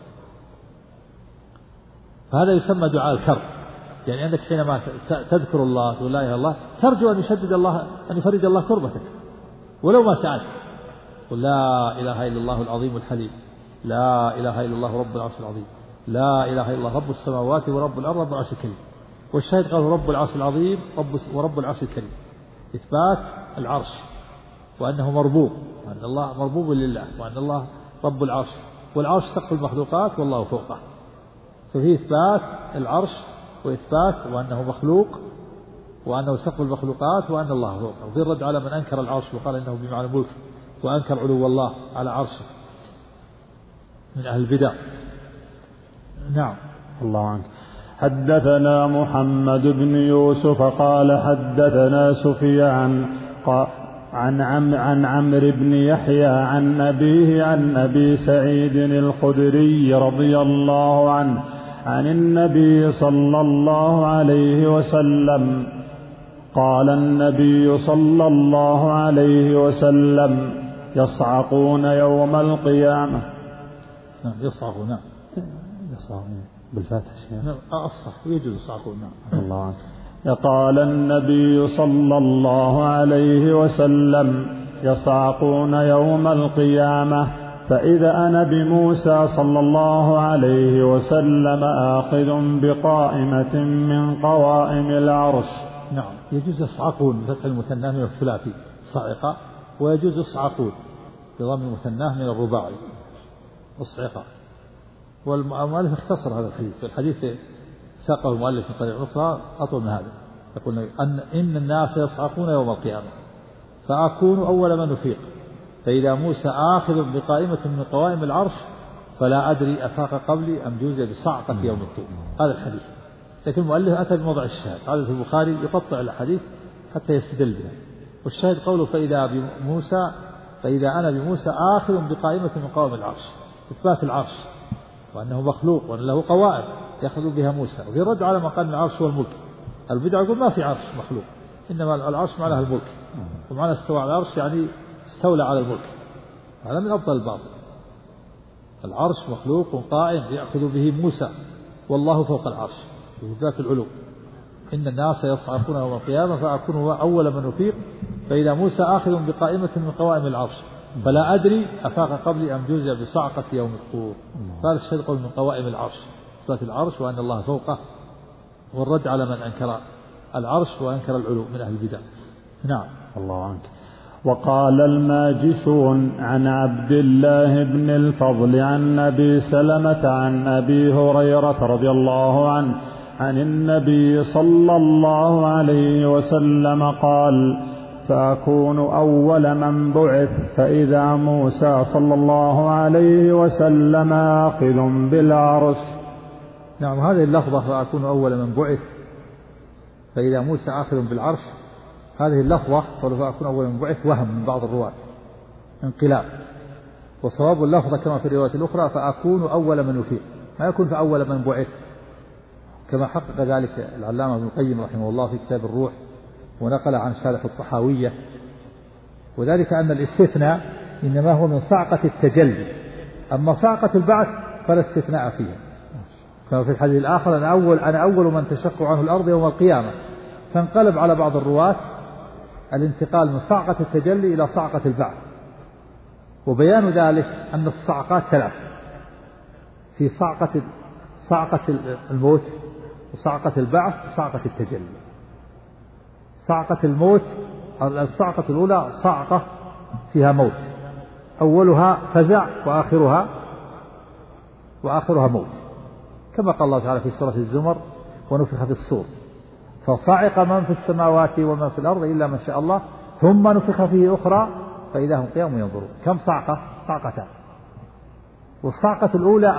فهذا يسمى دعاء الكرب، يعني أنك حينما تذكر الله تقول لا إله إلا الله ترجو أن يشدد الله أن يفرج الله كربتك ولو ما سألت. قل لا إله إلا الله العظيم الحليم، لا إله إلا الله رب العرش العظيم، لا إله إلا الله رب السماوات ورب الأرض رب العرش الكريم. والشاهد قال رب العرش العظيم ورب العرش الكريم، إثبات العرش وأنه مربوب، وأن الله مربوب لله، وأن الله رب العرش، والعرش سقف المخلوقات والله فوقه. ففيه إثبات العرش وإثبات وأنه مخلوق وأنه سقف المخلوقات وأن الله فوقه. وفي الرد على من أنكر العرش وقال إنه بمعنى الملك وأنكر علو الله على عرشه من أهل البدع. نعم. الله عنك. حدثنا محمد بن يوسف قال حدثنا سفيان عن عمرو بن يحيى عن أبيه عن أبي سعيد الخدري رضي الله عنه عن النبي صلى الله عليه وسلم قال النبي صلى الله عليه وسلم يصعقون يوم القيامة. يصعقون بالفاتحة أفصح يجوز يصعقون. الله عنه. قال النبي صلى الله عليه وسلم يصعقون يوم القيامة فإذا أنا بموسى صلى الله عليه وسلم آخذ بقائمة من قوائم العرش. نعم يجوز يصعقون بفتح المثنى من الثلاثي صعقة، ويجوز يصعقون بضم المثنى من الرباعي الصعقة. والمؤلف اختصر هذا الحديث، والحديث ساقه المؤلف في طريق أخرى أطول من هذا، يقول إن الناس يصعقون يوم القيامة فأكون أول من يفيق، فإذا موسى آخذ بقائمة من قوائم العرش فلا أدري أفاق قبلي أم جوزي بصعقة يوم الطور. هذا الحديث، لكن المؤلف أتى بموضع الشاهد. هذا في البخاري يقطع الحديث حتى يستدل بها، والشاهد قوله فإذا أنا بموسى آخذ بقائمة من قوائم العرش، إثبات العرش وأنه مخلوق وأن له قوائم يأخذ بها موسى. وفي الرد على مقام العرش والملك، البدع يقول ما في عرش مخلوق، إنما العرش معناها الملك، ومعنى استوى على العرش يعني استولى على الملك. هذا من أفضل الباطل. العرش مخلوق قائم يأخذ به موسى والله فوق العرش بإثبات العلو. إن الناس يصعقون يوم القيامة فأكون أول من يفيق، فإذا موسى آخذ بقائمة من قوائم العرش فلا أدري أفاق قبلي أم جوزي بصعقة يوم الطور. قال الشيخ قول من قوائم العرش، إثبات العرش وأن الله فوقه، والرد على من أنكر العرش وأنكر العلو من أهل البدع. نعم. الله عنك. وقال الماجشون عن عبد الله بن الفضل عن أبي سلمة عن أبي هريرة رضي الله عنه عن النبي صلى الله عليه وسلم قال فأكون أول من بعث فإذا موسى صلى الله عليه وسلم آخذ بالعرش. نعم هذه اللفظة فأكون أول من بعث فإذا موسى آخذ بالعرش، هذه اللفظة فأكون أول من بعث وهم من بعض الرواة انقلاب، وصواب اللفظة كما في الرواية الأخرى فأكون أول من يفيق، ما يكون فأول من بعث كما حقق ذلك العلامة ابن القيم رحمه الله في كتاب الروح ونقل عن شارح الطحاوية، وذلك أن الاستثناء إنما هو من صعقة التجلي، أما صعقة البعث فلا استثناء فيها. كما في الحديث الآخر أنا أول من تشق عنه الأرض يوم القيامة، فانقلب على بعض الرواة الانتقال من صعقة التجلي إلى صعقة البعث، وبيان ذلك أن الصعقات ثلاث: في صعقة الموت، وصعقة البعث، وصعقة التجلي. صعقة الموت، الصعقة الأولى صعقة فيها موت، أولها فزع وآخرها موت، كما قال الله تعالى في سورة الزمر: ونفخ في الصور فصعق من في السماوات ومن في الأرض إلا من شاء الله ثم نفخ فيه أخرى فإذا هم قيام ينظرون. كم صعقة؟ صعقتان. والصعقة الأولى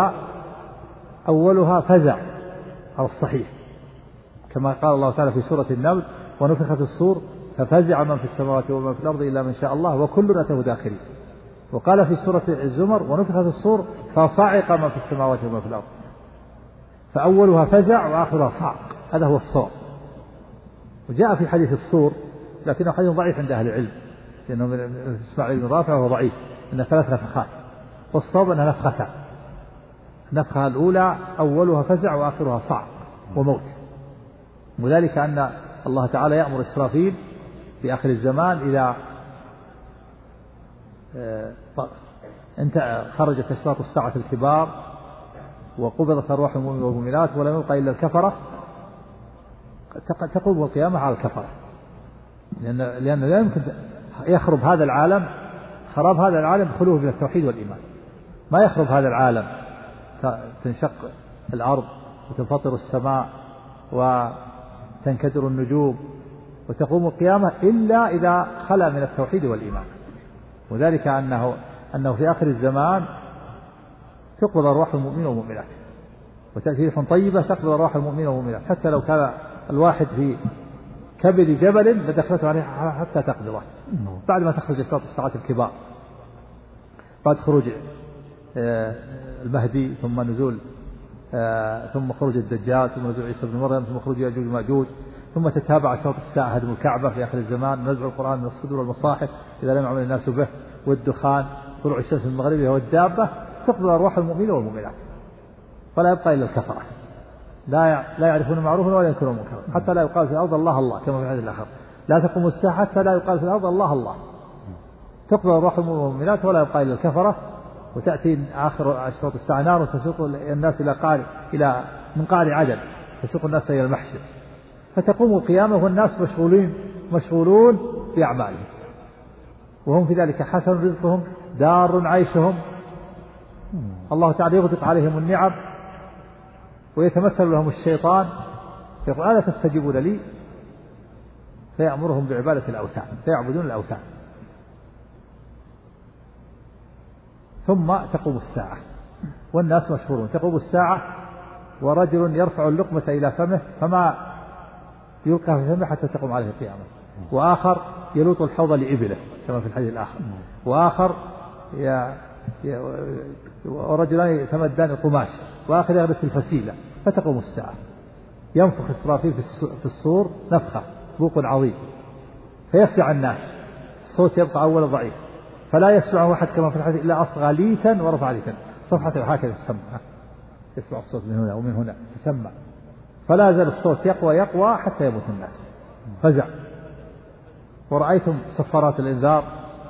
أولها فزع على الصحيح، كما قال الله تعالى في سورة النمل: ونفخ في الصور ففزع من في السماوات ومن في الأرض إلا من شاء الله وكل أتوه داخلين. وقال في سورة الزمر: ونفخ في الصور فصعق من في السماوات ومن في الأرض. فأولها فزع وآخرها صعق، هذا هو الصواب. وجاء في حديث الصور، لكنه حديث ضعيف عند أهل العلم، لأنه من إسماعيل بن رافع وهو ضعيف، إن 3 نفخات، والصواب أنها نفختان. النفخة الأولى أولها فزع وآخرها صعق وموت، وذلك أن الله تعالى يأمر إسرافيل في آخر الزمان إذا خرجت أشراط الساعة الكبار وقبضت أرواح المؤمنين والمؤمنات ولم يبقى إلا الكفرة، تقوم القيامة على الكفرة، لأن لا يمكن يخرب هذا العالم. خراب هذا العالم خلوه من التوحيد والإيمان. ما يخرب هذا العالم، تنشق الأرض وتنفطر السماء وتنكدر النجوم وتقوم القيامة إلا إذا خلا من التوحيد والإيمان. وذلك أنه في آخر الزمان تقبض أرواح المؤمنين والمؤمنات، وتأتي ريح طيبة تقبض أرواح المؤمنين والمؤمنات، حتى لو كان الواحد في كبد جبل لدخلته عليه حتى تقبضه، بعد ما تخرج أشراط الساعات الكبار، بعد خروج المهدي، ثم نزول ثم خروج الدجال، ثم نزول عيسى بن مريم، ثم خروج يأجوج ومأجوج، ثم تتابع أشراط الساعة: هدم الكعبة في آخر الزمان، ونزع القرآن من الصدور والمصاحف إذا لم يعمل الناس به، والدخان، طلوع الشمس من مغربها، والدابة، تقبض أرواح المؤمنين والمؤمنات، فلا يبقى إلا الكفرة، لا يعرفون معروفا ولا ينكرون منكرا، حتى لا يقال في الأرض الله الله، كما في الحديث الآخر: لا تقوم الساعة حتى لا يقال في الأرض الله الله. تقبض أرواح المؤمنين والمؤمنات ولا يبقى إلا الكفرة، وتأتي آخر أشراط الساعة نار تسوق الناس إلى من قعر عدن، تسوق الناس إلى المحشر، فتقوم القيامة والناس مشغولون بأعمالهم، وهم في ذلك حسن رزقهم دار عيشهم. الله تعالى يغدق عليهم النعم ويتمثل لهم الشيطان يقول: ألا تستجيبون لي؟ فيأمرهم بعبادة الأوثان، فيعبدون الأوثان. ثم تقوم الساعة والناس مشغولون. تقوم الساعة ورجل يرفع اللقمة إلى فمه فما يلقى في فمه حتى تقوم عليه القيامة، وآخر يلوط الحوض لإبله كما في الحديث الآخر، وآخر ورجلان يتمدان القماش، وآخر يغرس الفسيلة، فتقوم الساعة. ينفخ إسرافيل في الصور نفخة، بوق عظيم، فيفزع الناس، الصوت يبقى أولا ضعيف، فلا يسمع أحد كما في الحديث إلا أصغى ليتا ورفع ليتا، صفحة هكذا تسمع، يسمع الصوت من هنا ومن هنا تسمع، فلا زال الصوت يقوى حتى يموت الناس. فزع. ورأيتم صفارات الإنذار،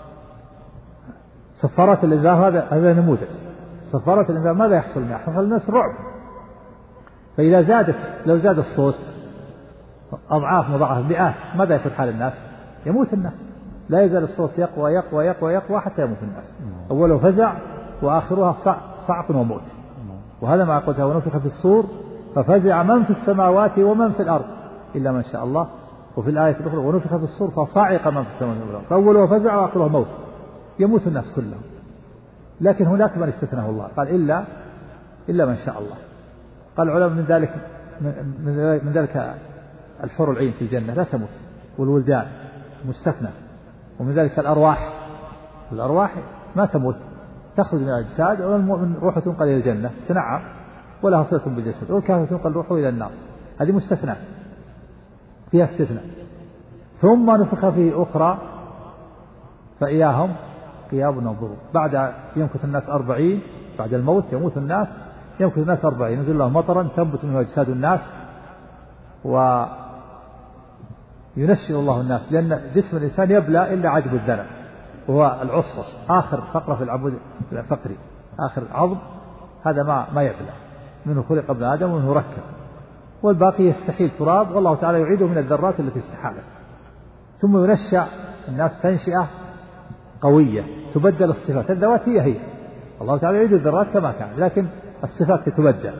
صفارات الإنذار هذا نموذج. صفارات الإنذار ماذا يحصل منها؟ يحصل الناس رعب، فإذا لو زاد الصوت أضعاف مضاعفة مئات، ماذا يكون حال الناس؟ يموت الناس. لا يزال الصوت يقوى حتى يموت الناس. أوله فزع وآخرها صعق وموت. وهذا ما قلته: ونفخ في الصور ففزع من في السماوات ومن في الأرض إلا من شاء الله. وفي الآية الأخرى: ونفخ في الصور فصعق من في السماوات ومن في الأرض. فأوله فزع وآخره موت، يموت الناس كلهم. لكن هناك من استثناه الله، قال إلا من شاء الله. قال العلماء من ذلك الحور العين في الجنة لا تموت، والولدان مستثنى. ومن ذلك الأرواح ما تموت، تخرج من الأجساد، والمؤمن روحه تنقل إلى الجنة تنعم ولها صلة بالجسد، والكافر تنقل روحه إلى النار. هذه مستثنى، فيها استثناء. ثم نفخ فيه أخرى فإذا هم قيام ينظرون. بعد يمكث الناس 40 بعد الموت يموت الناس، يمكث الناس 40 ينزل لهم مطرا تنبت منه أجساد الناس وينشئ الله الناس، لأن جسم الإنسان يبلى إلا عجب الذنب وهو العصرص آخر فقرة في العمود الفقري، آخر عظم هذا ما يبلى، منه خلق ابن آدم ومنه ركب، والباقي يستحيل تراب، والله تعالى يعيده من الذرات التي استحالت. ثم ينشأ الناس تنشئة قوية تبدل الصفات، الذوات هي الله تعالى يعيد الذرات كما كان، لكن الصفات تتبدل.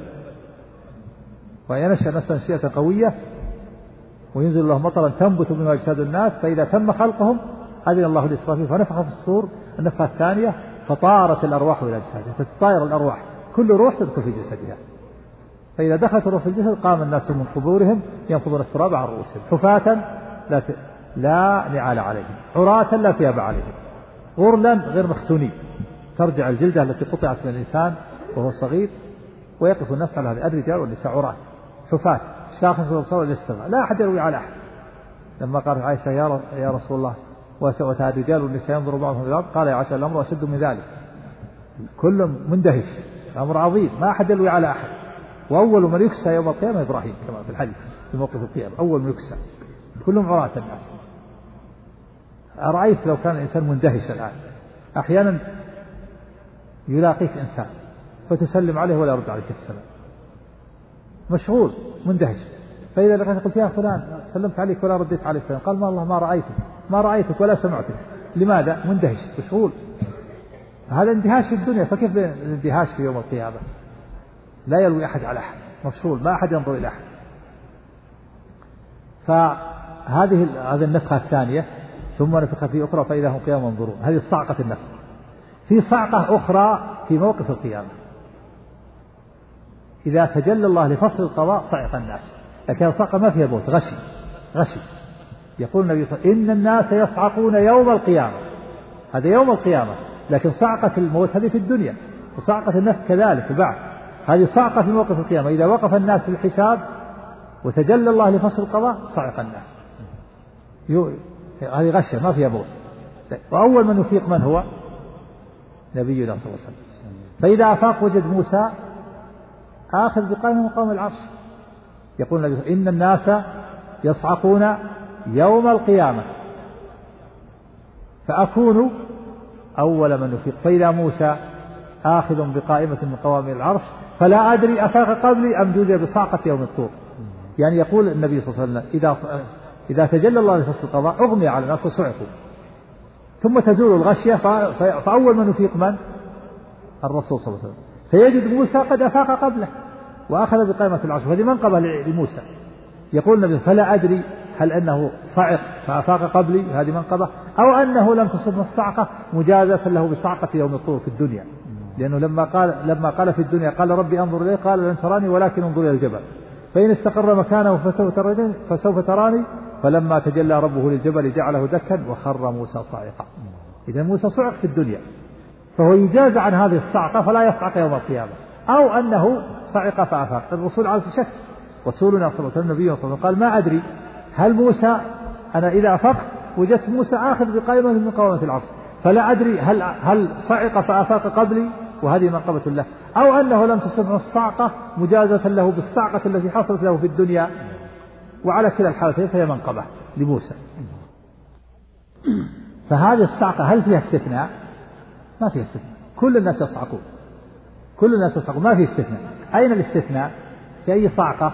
وينشأ الناس تنشئة قوية وينزل الله مطرا تنبت منه أجساد الناس، فإذا تم خلقهم أذن الله لإسرافيل فنفخ في الصور النفخة الثانية فطارت الأرواح إلى أجسادها، تتطاير الأرواح، كل روح تدخل في جسدها. فإذا دخلت الروح في الجسد قام الناس من قبورهم ينفضون التراب عن رؤوسهم حفاة لا نعال عليهم، عراة لا ثياب عليهم، غرلا غير مختونين، ترجع الجلدة التي قطعت من الإنسان وهو صغير، ويقف الناس على هذه الرجال والنساء عراة حفاة شاخص الأبصار إلى السماء، لا أحد يروي على أحد. لما قالت عائشة يا رسول الله وسأتها الرجال والنساء ينظر بعضهم إلى بعض، قال يا عائشة الأمر أشد من ذلك، كل مندهش، أمر عظيم ما أحد يروي على أحد. وأول من يكسى يوم القيامة إبراهيم كما في الحديث في موقف القيامة، أول من يكسى، كلهم عراة الناس. أرأيت لو كان الإنسان مندهش الآن، أحيانا يلاقيك إنسان فتسلم عليه ولا يرد عليك السلام، مشغول مندهش، فإذا لقيت قلت يا فلان سلمت عليك ولا رديت عليه السلام، قال ما الله ما رأيتك ولا سمعتك. لماذا؟ مندهش مشغول. هذا اندهاش في الدنيا، فكيف الاندهاش في يوم القيامة؟ لا يلوي أحد على أحد، مفصول ما أحد ينظر إلى أحد. هذه النفخة الثانية ثم نفخ في أخرى فإذا هم قيام ينظرون، هذه صعقة النفخ. في صعقة أخرى في موقف القيامة، إذا تجلى الله لفصل القضاء صعق الناس، لكن الصعقة ما فيها موت، غشي. يقول النبي صلى الله عليه وسلم إن الناس يصعقون يوم القيامة، هذا يوم القيامة، لكن صعقة الموت هذه في الدنيا، وصعقة النفخ كذلك بعد، هذه صعقة في موقف القيامة. إذا وقف الناس في الحساب وتجلى الله لفصل القضاء صعق الناس، هذه غشة ما فيها موت. وأول من يفيق من هو؟ نبينا صلى الله عليه وسلم. فإذا أفاق وجد موسى آخذ بقائمة مقام العرش. يقول النبي إن الناس يصعقون يوم القيامة فأكون أول من يفيق، فإذا موسى آخذ بقائمة من قوام العرش فلا أدري أفاق قبلي أم جوزي بصعقة يوم الطور. يعني يقول النبي صلى الله عليه وسلم إذا تجلى الله لفصل القضاء أغمي على الناس وصعقوا، ثم تزول الغشية فأول من يفيق من؟ الرسول صلى الله عليه وسلم، فيجد موسى قد أفاق قبله وأخذ بقائمة العرش، هذه منقبة لموسى. يقول النبي فلا أدري هل أنه صعق فأفاق قبلي هذه منقبة، أو أنه لم تصبه الصعقة مجازفا له بصعقة يوم الطور في الدنيا، لأنه لما قال في الدنيا قال ربي أنظر إليه قال لن تراني ولكن انظر إلى الجبل فإن استقر مكانه فسوف تراني، فلما تجلى ربه للجبل جعله دكا وخر موسى صاعقا. إذا موسى صعق في الدنيا فهو يجاز عن هذه الصعقة فلا يصعق يوم القيامة، أو أنه صعق فأفاق. الرسول عليه الصلاة والسلام رسولنا صلى الله عليه وسلم نبينا صلى الله عليه وسلم قال ما أدري هل موسى أنا إذا أفقت وجدت موسى آخذ بقائمة من قوامة العرش، فلا أدري هل صعق فأفاق قبلي وهذه منقبة له، أو أنه لم تصبه الصعقة مجازة له بالصعقة التي حصلت له في الدنيا، وعلى كلا الحالتين فهي منقبة لموسى. فهذه الصعقة هل فيها استثناء؟ ما فيها استثناء، كل الناس يصعقون، ما في استثناء. أين الاستثناء؟ في أي صعقة؟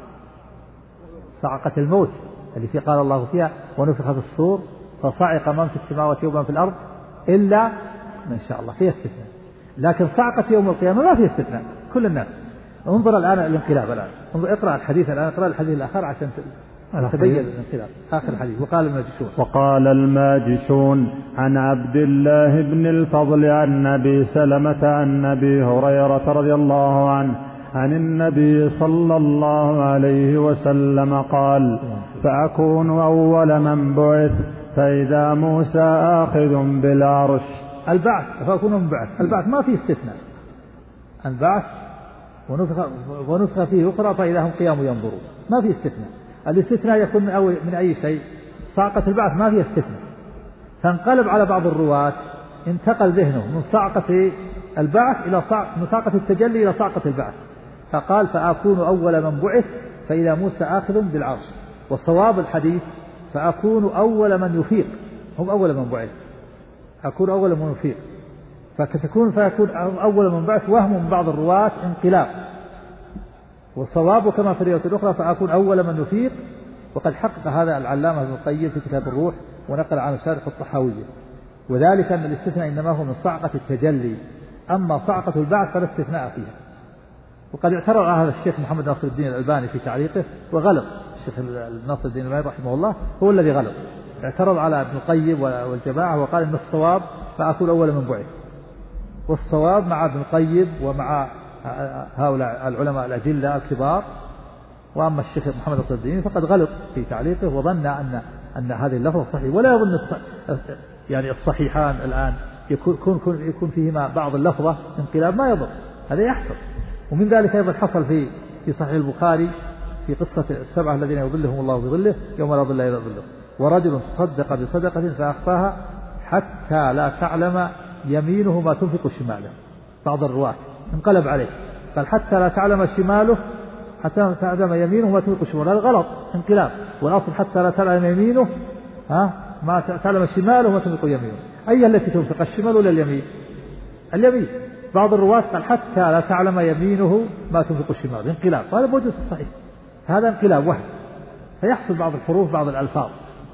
صعقة الموت التي قال الله فيها ونفخ في الصور فصعق من في السماوات ومن في الأرض إلا من شاء الله، فيها استثناء. لكن صعقة يوم القيامة ما فيها استثناء، كل الناس. انظر الآن الانقلاب، الآن اقرأ الحديث الآن، اقرأ الحديث الآخر عشان تبين الانقلاب. آخر الحديث وقال الماجشون عن عبد الله بن الفضل عن أبي سلمة عن أبي هريرة رضي الله عنه عن النبي صلى الله عليه وسلم قال فأكون أول من بعث فإذا موسى آخذ بالعرش. البعث فأكون من بعث، البعث ما فيه استثناء، البعث ونفخ فيه أخرى فإذا هم قيام ينظرون، ما في استثناء. الاستثناء يكون من أي شيء؟ صعقة البعث ما فيها استثناء، فانقلب على بعض الرواة انتقل ذهنه من صعقة البعث إلى من صعقة التجلي إلى صعقة البعث، فقال فأكون أول من بعث فإذا موسى آخذ بالعرش. وصواب الحديث فأكون أول من يفيق، هم أول من بعث، أكون أول من يفيق، فيكون أول من بعث وهم من بعض الرواة انقلاب. والصواب كما في الرواية الأخرى فأكون أول من يفيق. وقد حقق هذا العلامة ابن القيم في كتاب الروح ونقل عن شارح الطحاوية، وذلك أن الاستثناء إنما هو من صعقة التجلي، أما صعقة البعث فلا استثناء فيها. وقد اعترض على هذا الشيخ محمد ناصر الدين الألباني في تعليقه وغلط. الشيخ ناصر الدين الألباني رحمه الله هو الذي غلط، اعترض على ابن القيم والجماعة وقال إن الصواب فأكون أول من بعث، والصواب مع ابن القيم ومع هؤلاء العلماء الأجلة الكبار. وأما الشيخ محمد ناصر الدين فقد غلط في تعليقه وظن أن هذه اللفظة صحيح، ولا يظن يعني الصحيحان الآن يكون فيهما بعض اللفظة انقلاب، ما يضر، هذا يحصل. ومن ذلك أيضا حصل في صحيح البخاري في قصة السبعة الذين يظلهم الله بظله يوم لا ظل إلا ظله، ورجل صدق بصدقة فأخفاها حتى لا تعلم يمينه ما تنفق شماله. بعض الرواة انقلب عليه قال حتى لا تعلم شماله، حتى لا تعلم يمينه ما تنفق شماله، هذا غلط انقلاب، والأصل حتى لا تعلم يمينه ما تعلم شماله ما تنفق يمينه. أي التي تنفق، الشمال ولا اليمين؟ اليمين. بعض الرواة قال حتى لا تعلم يمينه ما تنفق الشمال، انقلاب، هذا موجود في الصحيح، هذا انقلاب وهم، فيحصل بعض الحروف بعض الألفاظ.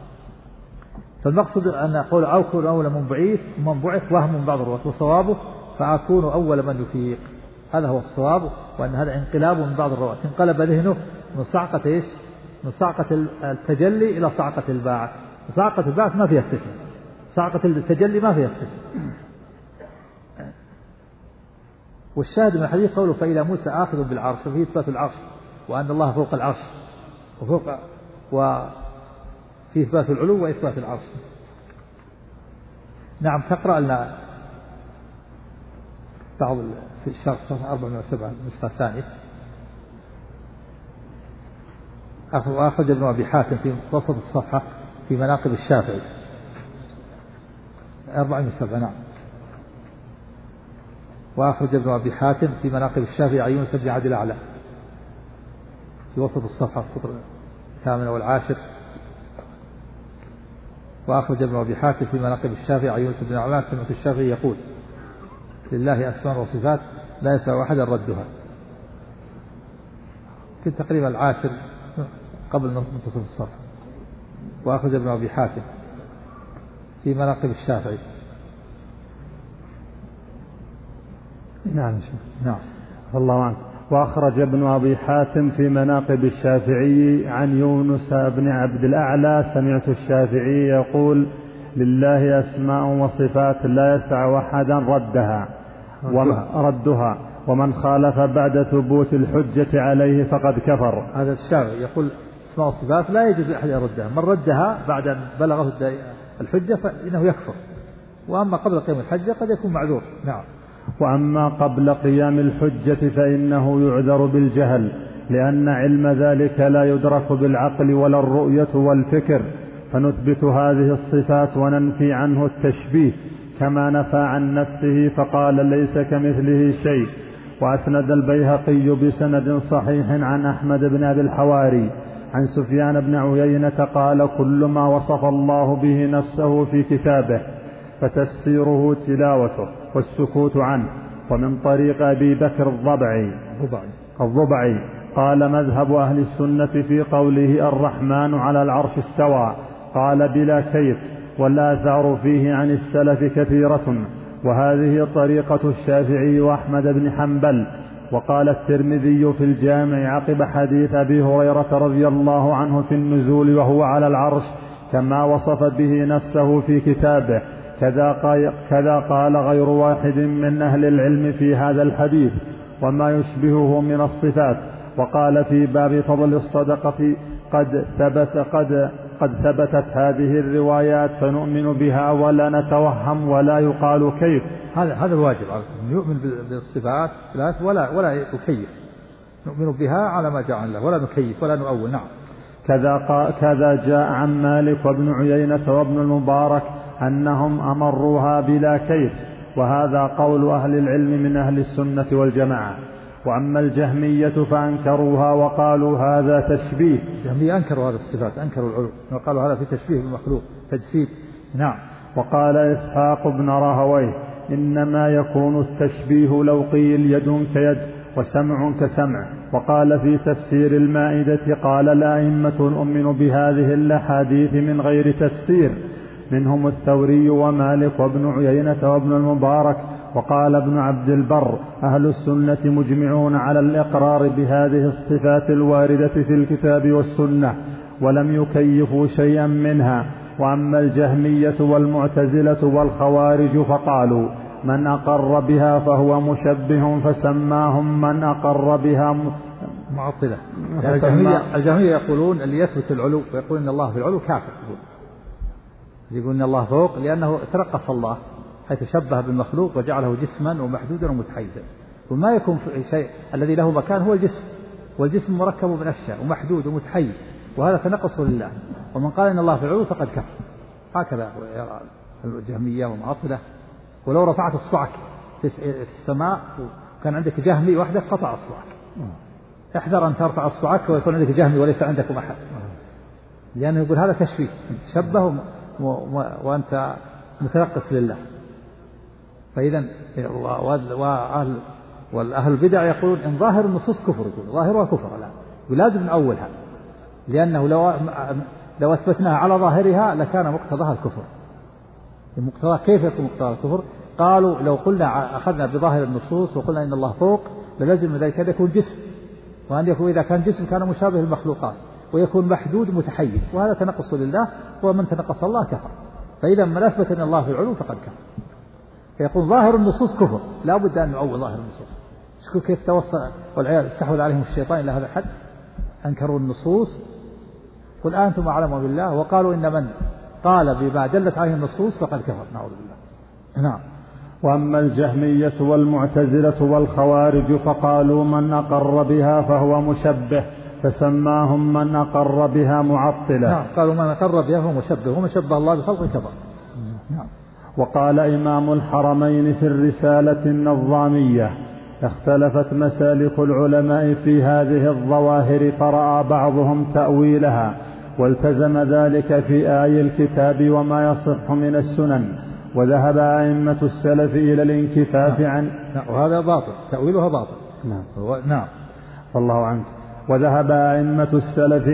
فالمقصد أن أقول أكون أول من بعث وهم من بعض الرواة، وصوابه فأكون أول من يفيق، هذا هو الصواب، وأن هذا انقلاب من بعض الرواة، انقلب ذهنه من صعقة إيش؟ من صعقة التجلي إلى صعقة البعث. صعقة البعث ما فيها استثناء، صعقة التجلي ما فيها استثناء. والشاهد من الحديث قوله فإذا موسى آخذ بالعرش، ففيه إثبات العرش وأن الله فوق العرش، وفي إثبات العلو وإثبات العرش. نعم، تقرأ لنا بعض في الشرح صفحة 407 النسخة الثانية. أخرج ابن أبي حاتم في وسط الصفحة في مناقب الشافعي 407. نعم. وأخرج ابن أبي حاتم في مناقب الشافعي عن يونس بن عبد الأعلى في وسط الصفحة السطر 8 والعاشر. وأخرج ابن أبي حاتم في مناقب الشافعي عن يونس بن عبد الأعلى سمعت الشافعي يقول لله أسماء وصفات لا يسع أحدا ردها، في تقريبا العاشر قبل منتصف الصفحة. وأخرج ابن أبي حاتم في مناقب الشافعي. نعم الله عنه. وأخرج ابن أبي حاتم في مناقب الشافعي عن يونس بن عبد الأعلى سمعت الشافعي يقول لله أسماء وصفات لا يسع أحدا ردها ومن خالف بعد ثبوت الحجة عليه فقد كفر. هذا الشافعي يقول أسماء وصفات لا يجوز أحد يردها، من ردها بعد أن بلغه الحجة فإنه يكفر، وأما قبل قيام الحجة قد يكون معذور. نعم. وأما قبل قيام الحجة فإنه يعذر بالجهل، لأن علم ذلك لا يدرك بالعقل ولا الرؤية والفكر، فنثبت هذه الصفات وننفي عنه التشبيه كما نفى عن نفسه فقال ليس كمثله شيء. وأسند البيهقي بسند صحيح عن أحمد بن أبي الحواري عن سفيان بن عيينة قال كل ما وصف الله به نفسه في كتابه فتفسيره تلاوته والسكوت عنه. ومن طريق أبي بكر الضبعي قال مذهب أهل السنة في قوله الرحمن على العرش استوى قال بلا كيف، والآثار فيه عن السلف كثيرة، وهذه طريقة الشافعي وأحمد بن حنبل. وقال الترمذي في الجامع عقب حديث أبي هريرة رضي الله عنه في النزول وهو على العرش كما وصف به نفسه في كتابه، كذا قال غير واحد من أهل العلم في هذا الحديث وما يشبهه من الصفات. وقال في باب فضل الصدقة قد ثبتت هذه الروايات فنؤمن بها ولا نتوهم ولا يقال كيف. هذا الواجب عليكم، نؤمن بالصفات ولا نكيف، نؤمن بها على ما جاء الله ولا نكيف ولا نؤول. نعم. كذا جاء عن مالك وابن عيينة وابن المبارك أنهم أمروها بلا كيف، وهذا قول أهل العلم من أهل السنة والجماعة. وأما الجهمية فأنكروها وقالوا هذا تشبيه. الجهمية أنكروا هذه الصفات، أنكروا العلو وقالوا هذا في تشبيه بالمخلوق، تجسيد. نعم. وقال إسحاق بن راهويه إنما يكون التشبيه لو قيل يد كيد وسمع كسمع. وقال في تفسير المائدة قال الأئمة نؤمن بهذه الأحاديث من غير تفسير، منهم الثوري ومالك وابن عيينة وابن المبارك. وقال ابن عبد البر أهل السنة مجمعون على الإقرار بهذه الصفات الواردة في الكتاب والسنة ولم يكيفوا شيئا منها. وأما الجهمية والمعتزلة والخوارج فقالوا من أقر بها فهو مشبه فسماهم من أقر بها معطلة. الجهمية يقولون اللي يثبت العلو ويقول إن الله في العلو كافر، يقول إن الله فوق لأنه ترقص الله حيث شبه بالمخلوق وجعله جسما ومحدودا ومتحيزا، وما يكون في شيء الذي له مكان هو الجسم، والجسم مركب من أشياء ومحدود ومتحيز، وهذا تنقص لله. ومن قال إن الله في العلو فقد كفر. هكذا يرى الجهمية ومعطلة. ولو رفعت اصبعك في السماء وكان عندك جهمي وحدك قطع اصبعك. احذر أن ترفع اصبعك ويكون عندك جهمي وليس عندكم أحد، لأنه يقول هذا تشبيه، تشبه وأنت متنقص لله. فإذا وأهل البدع يقولون إن ظاهر النصوص كفر، يقول ظاهرها كفر، لا ولازم نأولها، لأنه لو أثبتناها على ظاهرها لكان مقتضاها الكفر. المقتضى كيف يكون مقتضى الكفر؟ قالوا لو قلنا أخذنا بظاهر النصوص وقلنا إن الله فوق للازم من ذلك أن يكون جسم، وأن يكون إذا كان جسم كان مشابه للمخلوقات، ويكون محدود متحيز، وهذا تنقص لله، ومن تنقص الله كفر. فإذا من أثبت أن الله في العلو فقد كفر. فيقول ظاهر النصوص كفر، لا بد أن نعول ظاهر النصوص. شكو كيف توصل والعيال استحوذ عليهم الشيطان إلى هذا الحد، أنكروا النصوص. قل أنتم أعلم بالله، وقالوا إن من قال بما دلت عليه النصوص فقد كفر، نعوذ بالله. نعم. وأما الجهمية والمعتزلة والخوارج فقالوا من أقر بها فهو مشبه فسماهم من أقر بها معطلة. نعم. قالوا من أقر بها فهو مشبه، ومن شبه الله بخلقه كفر. نعم. وقال إمام الحرمين في الرسالة النظامية اختلفت مسالك العلماء في هذه الظواهر، فرأى بعضهم تأويلها والتزم ذلك في آي الكتاب وما يصح من السنن، وذهب أئمة السلف إلى الانكفاف عن وهذا باطل، تأويلها باطل. نعم. والله عنك. وذهب أئمة السلف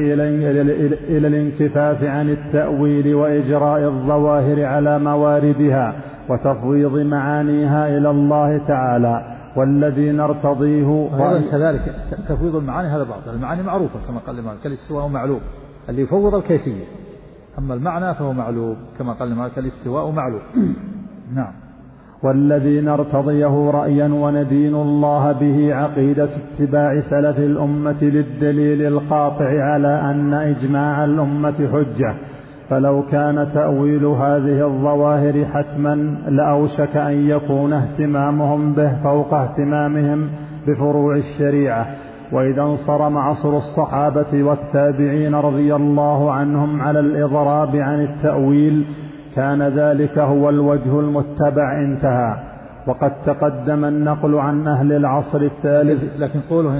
إلى الانكفاف عن التأويل وإجراء الظواهر على مواردها وتفويض معانيها إلى الله تعالى، والذي نرتضيه وأيضا كذلك تفويض المعاني هذا باطل. المعاني معروفة كما قال الإمام، كالاستواء معلوم، اللي يفوض الكيفية، أما المعنى فهو معلوم كما قال الإمام، كالاستواء معلوم. نعم. والذي نرتضيه رأيا وندين الله به عقيدة اتباع سلف الأمة للدليل القاطع على أن إجماع الأمة حجة، فلو كان تأويل هذه الظواهر حتما لأوشك أن يكون اهتمامهم به فوق اهتمامهم بفروع الشريعة. وإذا انصرم عصر الصحابة والتابعين رضي الله عنهم على الإضراب عن التأويل كان ذلك هو الوجه المتبع. انتهى. وقد تقدم النقل عن أهل العصر الثالث. لكن قوله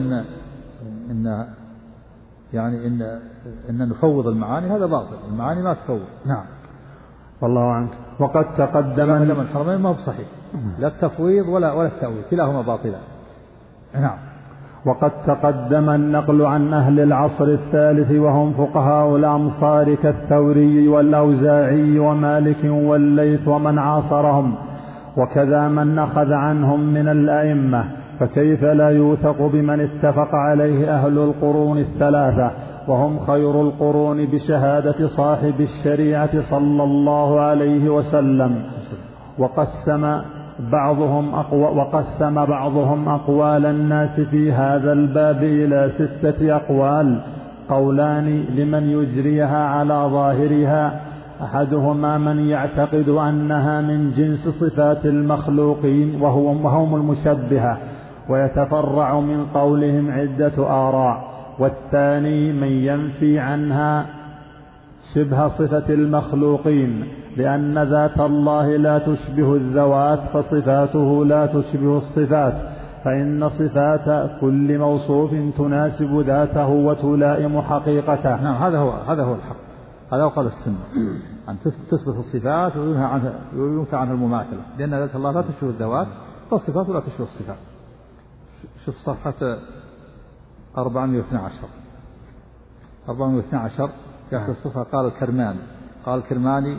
إن نفوض المعاني هذا باطل، المعاني ما تفوض. نعم. والله عنك. وقد تقدم الحرمين ما هو صحيح، لا التفويض ولا التأويل، كلاهما باطلا. نعم. وقد تقدم النقل عن أهل العصر الثالث وهم فقهاء الأمصار كالثوري والأوزاعي ومالك والليث ومن عاصرهم، وكذا من أخذ عنهم من الأئمة، فكيف لا يوثق بمن اتفق عليه أهل القرون الثلاثة وهم خير القرون بشهادة صاحب الشريعة صلى الله عليه وسلم. وقسم بعضهم أقوال الناس في هذا الباب إلى 6 أقوال، قولان لمن يجريها على ظاهرها، أحدهما من يعتقد أنها من جنس صفات المخلوقين وهم المشبهة، ويتفرع من قولهم عدة آراء، والثاني من ينفي عنها شبه صفة المخلوقين، لأن ذات الله لا تشبه الذوات فصفاته لا تشبه الصفات، فإن صفات كل موصوف تناسب ذاته وتلائم حقيقته. نعم، هذا هو الحق، هذا هو قول السنة، أن تثبت الصفات وينفى عنها المماثلة، لأن ذات الله لا تشبه الذوات فالصفات لا تشبه الصفات. شوف صفحة 412 في الصفة. قال الكرماني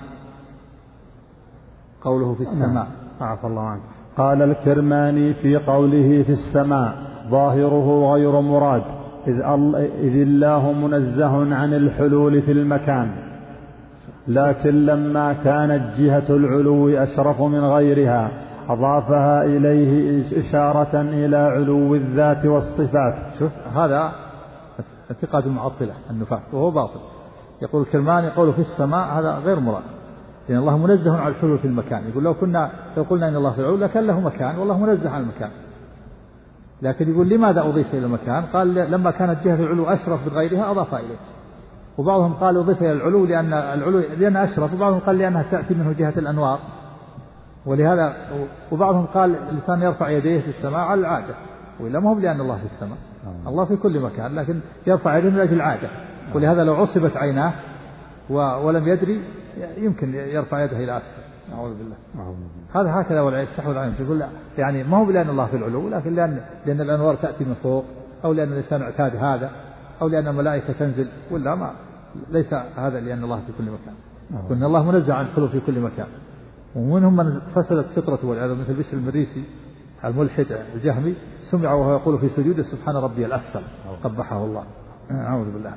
قوله في السماء. عفى الله عنك. قال الكرماني في قوله في السماء ظاهره غير مراد، إذ الله منزه عن الحلول في المكان، لكن لما كانت جهة العلو أشرف من غيرها أضافها إليه إشارة إلى علو الذات والصفات. شوف، هذا اعتقاد المعطلة النفاة وهو باطل. يقول الكرماني قوله في السماء هذا غير مراد، لأن الله منزه عن الحلول في المكان. يقول لو قلنا إن الله في العلو لكان له مكان، والله منزه عن المكان. لكن يقول لماذا أضيف إلى المكان؟ قال لما كانت جهة العلو أشرف من غيرها أضاف إليه. وبعضهم قال أضيف إلى العلو لأن أشرف، وبعضهم قال لأنها تأتي منه جهة الأنوار، ولهذا وبعضهم قال الإنسان يرفع يديه في السماء على العادة، وإلا ما هو لأن الله في السماء، الله في كل مكان، لكن يرفع يديه من أجل العادة. ولهذا لو عصبت عيناه ولم يدري يمكن يرفع يده إلى أسفل، نعوذ بالله. هذا هكذا ولا يستحوذ عليه. يقول لا، يعني ما هو لأن الله في العلو، لكن لأن الأنوار تأتي من فوق، أو لأن الإنسان اعتاد هذا، أو لأن الملائكة تنزل، ولا ما ليس هذا لأن الله في كل مكان. وأن الله منزه عن الحلول في كل مكان. ومنهم من فسدت فطرته والعياذ، مثل بشر المريسي الملحد الجهمي، سمع وهو يقول في سجوده سبحان ربي الأسفل، قبحه الله. أعوذ بالله.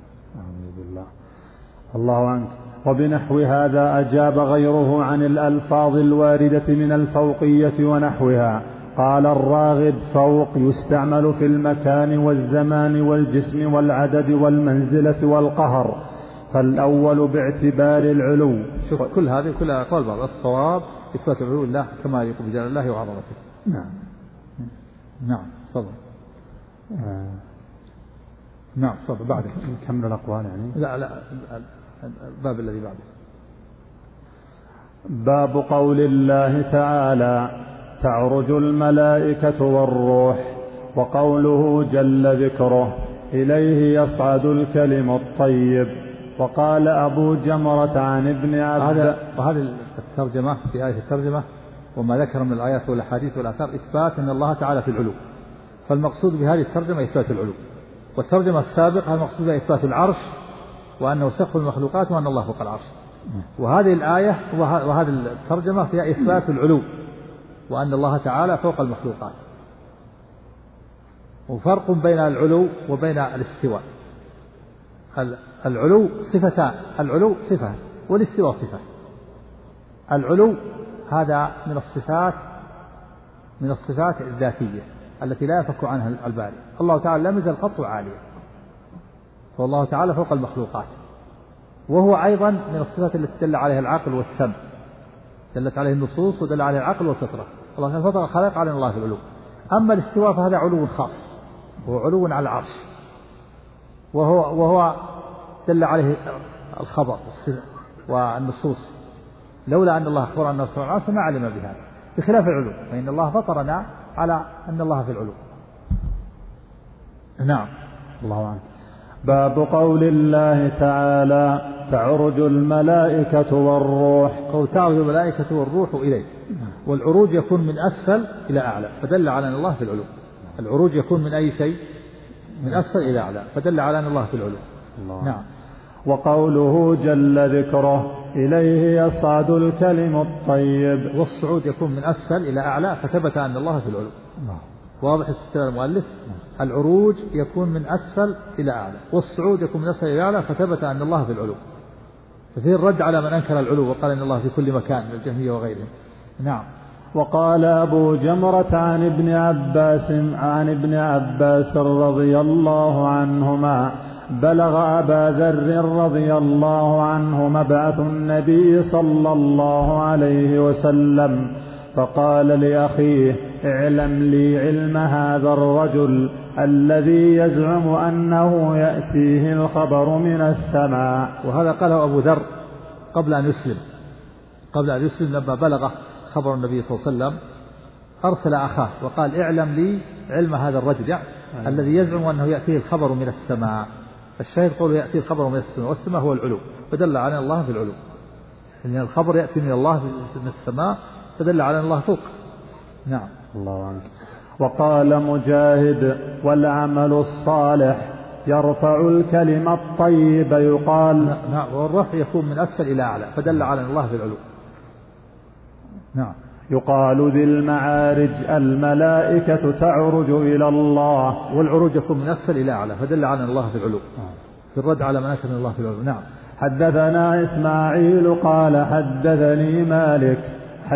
الله عنك. وبنحو هذا أجاب غيره عن الألفاظ الواردة من الفوقية ونحوها. قال الراغب فوق يستعمل في المكان والزمان والجسم والعدد والمنزلة والقهر، فالأول باعتبار العلو. شوف، كل هذه كلها أقوال بعض. الصواب إثبات علو الله كما يليق بجلال الله وعظمته. نعم تفضل. نعم تفضل. بعد نكمل الأقوال يعني. لا الباب الذي بعده. باب قول الله تعالى تعرج الملائكة والروح، وقوله جل ذكره إليه يصعد الكلم الطيب. وقال أبو جمرة عن ابن عبد. وهذه الترجمة في آية الترجمة وما ذكر من الآيات والأحاديث والآثار إثبات أن الله تعالى في العلو، فالمقصود بهذه الترجمة إثبات العلو. والترجمة السابقة المقصود بها إثبات العرش، وأنه سقف المخلوقات، وأن الله فوق العرش. وهذه الآية وهذه الترجمة فيها إثبات العلو، وأن الله تعالى فوق المخلوقات. وفرق بين العلو وبين الاستواء. العلو صفتان، العلو صفة والاستواء صفة. العلو هذا من الصفات الذاتية التي لا يفك عنها الباري. الله تعالى لم يزل قط عاليا، فالله تعالى فوق المخلوقات. وهو أيضا من الصفات التي دل عليها العقل والسمع، دلت عليه النصوص ودل عليه العقل والفطرة. الله تعالى فطر خلق على الله في العلو. أما الاستواء فهذا علو خاص، وهو علو على العرش، وهو دل عليه الخبر والنصوص. لولا أن الله أخبر أنه استوى على العرش ما علم بهذا، بخلاف العلو، فإن الله فطرنا على أن الله في العلو. نعم. الله عنه. باب قول الله تعالى تعرج الملائكة والروح. قول تعرج الملائكة والروح إليه، والعروج يكون من أسفل إلى أعلى، فدل على أن الله في العلو. العروج يكون من أي شيء؟ من أسفل إلى أعلى، فدل على أن الله في العلو. نعم. وقوله جل ذكره إليه يصعد الكلم الطيب. والصعود يكون من أسفل إلى أعلى، فثبت أن الله في العلو. واضح استدلال المؤلف؟ العروج يكون من أسفل إلى أعلى، والصعود يكون من أسفل إلى أعلى، فثبت أن الله في العلو. ففيه الرد على من أنكر العلو وقال أن الله في كل مكان من الجهمية وغيرهم. نعم. وقال أبو جمرة عن ابن عباس رضي الله عنهما بلغ أبا ذر رضي الله عنه مبعث النبي صلى الله عليه وسلم، فقال لأخيه اعلم لي علم هذا الرجل الذي يزعم أنه يأتيه الخبر من السماء. وهذا قاله أبو ذر قبل أن يسلم لما بلغ خبر النبي صلى الله عليه وسلم أرسل أخاه وقال اعلم لي علم هذا الرجل، يعني الذي يزعم أنه يأتيه الخبر من السماء. الشاهد قوله يأتيه الخبر من السماء، والسماء هو العلو، فدل على الله في العلو، إن الخبر يأتي من الله من السماء فدل على الله فوق. نعم. الله عنك. وقال مجاهد والعمل الصالح يرفع الكلم الطيب يقال. نعم. والرفع يكون من أسفل إلى أعلى فدل على الله في العلو. نعم. يقال ذي المعارج الملائكة تعرج إلى الله. والعروج يكون من أسفل إلى أعلى فدل على الله في العلو، في الرد على من أتى من الله في العلو. نعم. حدثنا إسماعيل قال حدثني مالك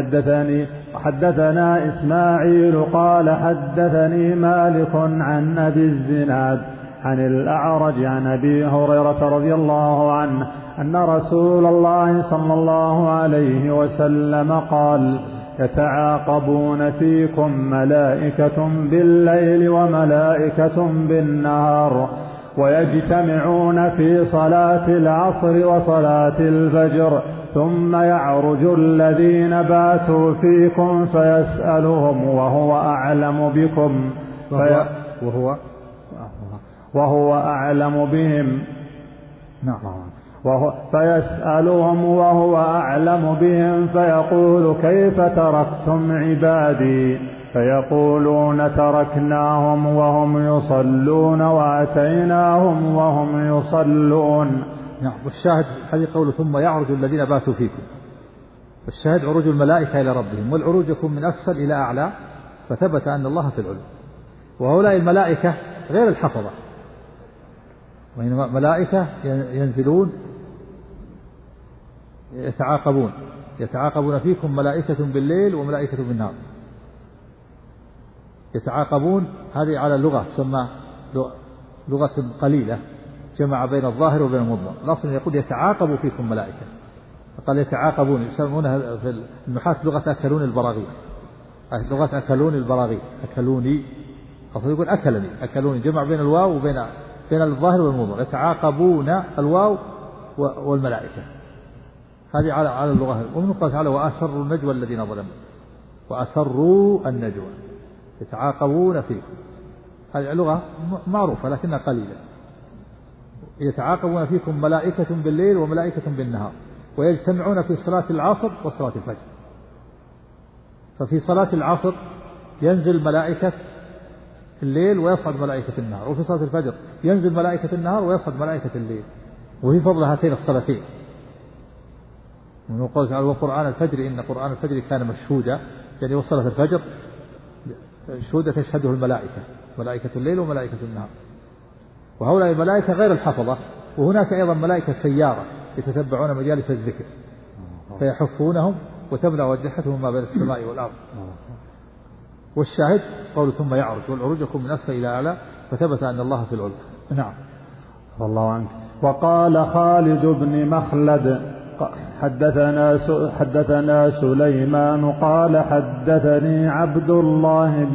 حدثنا إسماعيل قال حدثني مالك عن أبي الزناد عن الأعرج عن أبي هريرة رضي الله عنه أن رسول الله صلى الله عليه وسلم قال يتعاقبون فيكم ملائكة بالليل وملائكة بالنهار ويجتمعون في صلاة العصر وصلاة الفجر ثم يعرج الذين باتوا فيكم فيسألهم وهو أعلم بكم وهو أعلم بهم. نعم. فيسألهم وهو أعلم بهم فيقول كيف تركتم عبادي فيقولون تركناهم وهم يصلون وأتيناهم وهم يصلون. نعم. والشاهد هذه قوله ثم يعرج الذين باتوا فيكم، والشاهد عروج الملائكة إلى ربهم، والعروج يكون من أسفل إلى أعلى فثبت أن الله في العلو. وهؤلاء الملائكة غير الحفظة، وإنما ملائكة ينزلون يتعاقبون فيكم ملائكة بالليل وملائكة بالنهار. يتعاقبون هذه على اللغة تسمى لغة قليلة جمع بين الظاهر وبين المضمر. الأصل يقول يتعاقب فيكم ملائكة، فقال يتعاقبون، يسمونها في النحاة لغة أكلون البراغيث، لغة أكلون البراغيث، أكلوني، أصل يقول أكلوني جمع بين الواو وبين الظاهر والمضمر. يتعاقبون الواو والملائكة، هذه على اللغة. ومن قال تعالى وأسروا النجوى الذين ظلموا، وأسروا النجوى يتعاقبون فيكم، هذه لغة معروفة لكنها قليلة. يتعاقبون فيكم ملائكة بالليل وملائكة بالنهار ويجتمعون في صلاة العصر وصلاة الفجر. ففي صلاة العصر ينزل ملائكة الليل ويصعد ملائكة النهار، وفي صلاة الفجر ينزل ملائكة النهار ويصعد ملائكة الليل. وفي فضل هاتين الصلاتين من قوله تعالى وقرآن الفجر إن قرآن الفجر كان مشهودا، يعني وصلت الفجر شهودة تشهده الملائكة، ملائكة الليل وملائكة النهار. وهؤلاء الملائكة غير الحفظة. وهناك أيضا ملائكة سيارة يتتبعون مجالس الذكر فيحفونهم وتملأ أجنحتهم ما بين السماء والأرض. والشاهد قول ثم يعرج، والعروج يكون من أسفل إلى أعلى فثبت أن الله في العلو. نعم. الله عنك. وقال خالد بن مخلد حدثنا سليمان قال حدثني عبد الله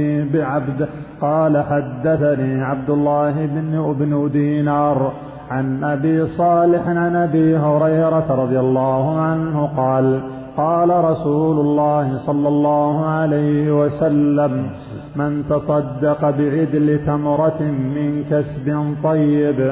بن دينار عن أبي صالح عن أبي هريرة رضي الله عنه قال رسول الله صلى الله عليه وسلم من تصدق بعدل تمرة من كسب طيب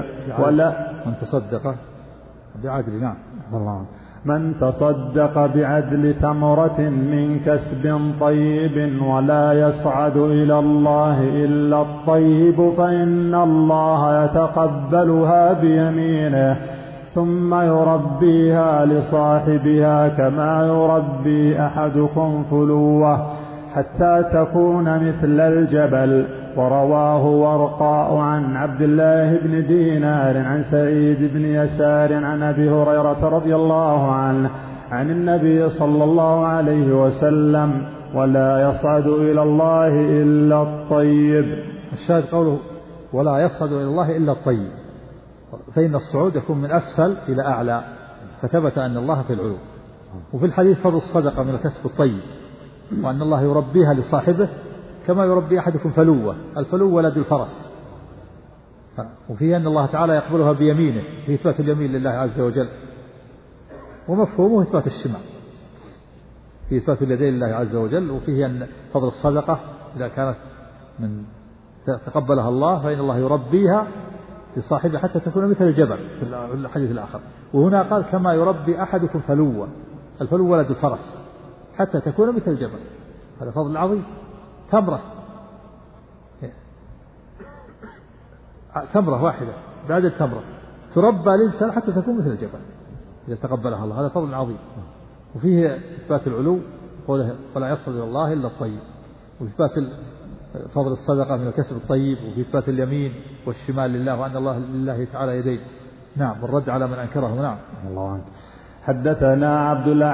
من تصدق بعدل تمرة من كسب طيب ولا يصعد إلى الله إلا الطيب فإن الله يتقبلها بيمينه ثم يربيها لصاحبها كما يربي أحدكم فلوه حتى تكون مثل الجبل. ورواه ورقاء عن عبد الله بن دينار عن سعيد بن يسار عن أبي هريرة رضي الله عنه عن النبي صلى الله عليه وسلم ولا يصعد إلى الله إلا الطيب. الشاهد قوله ولا يصعد إلى الله إلا الطيب، فإن الصعود يكون من أسفل إلى أعلى فثبت أن الله في العلو. وفي الحديث فضل الصدقة من الكسب الطيب، وأن الله يربيها لصاحبه كما يربي أحدكم فلوة. الفلو ولد الفرس. وفيه أن الله تعالى يقبلها بيمينه، في إثبات اليمين لله عز وجل، ومفهومه إثبات الشمال في إثبات اليدين لله عز وجل. وفيه أن فضل الصدقة إذا كانت من تقبلها الله فإن الله يربيها لصاحبه حتى تكون مثل الجبل في الحديث الآخر. وهنا قال كما يربي أحدكم فلوة، الفلو ولد الفرس، حتى تكون مثل الجبل. هذا فضل عظيم. تمرة واحدة بعد التمرة تربى الإنسان حتى تكون مثل الجبل إذا تقبلها الله. هذا فضل عظيم. وفيه إثبات العلو، قوله ولا يصل إلى الله إلا الطيب، وإثبات فضل الصدقة من الكسب الطيب، وفي إثبات اليمين والشمال لله، وأن الله لله تعالى يدين. نعم، والرد على من أنكره. نعم. الله عنك. حدثنا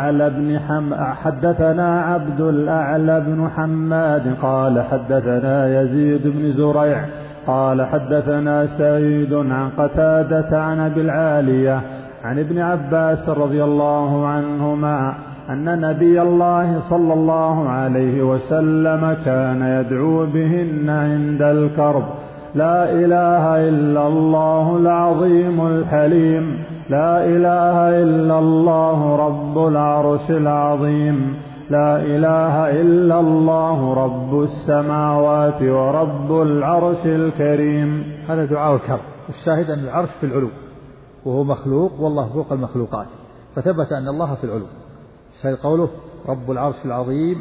عبد الأعلى بن حماد قال حدثنا يزيد بن زريع قال حدثنا سعيد عن قتادة عن أبي العالية عن ابن عباس رضي الله عنهما أن نبي الله صلى الله عليه وسلم كان يدعو بهن عند الكرب: لا إله إلا الله العظيم الحليم، لا إله إلا الله رب العرش العظيم، لا إله إلا الله رب السماوات ورب العرش الكريم. هذا دعاء الكرب. الشاهد أن العرش في العلو وهو مخلوق والله فوق المخلوقات، فثبت أن الله في العلو. الشاهد قوله رب العرش العظيم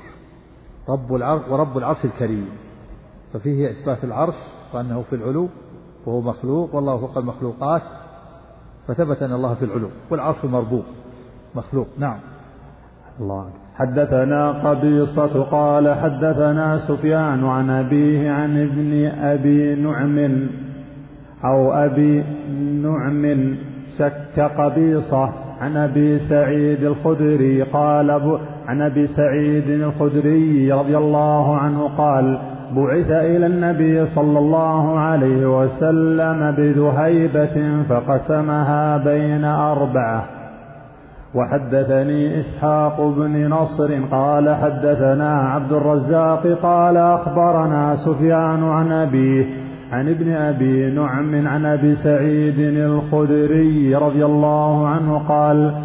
ورب العرش الكريم، ففيه إثبات العرش وأنه في العلو وهو مخلوق والله فوق المخلوقات، فثبت أن الله في العلو، والعرش مربوط مخلوق. نعم. الله. حدثنا قبيصة قال حدثنا سفيان عن أبيه عن ابن أبي نعم أو أبي نعم شك قبيصة عن أبي سعيد الخدري قال عن أبي سعيد الخدري رضي الله عنه قال: بعث إلى النبي صلى الله عليه وسلم بذهيبة فقسمها بين 4. وحدثني إسحاق بن نصر قال حدثنا عبد الرزاق قال أخبرنا سفيان عن أبيه عن ابن أبي نعم عن أبي سعيد الخدري رضي الله عنه قال: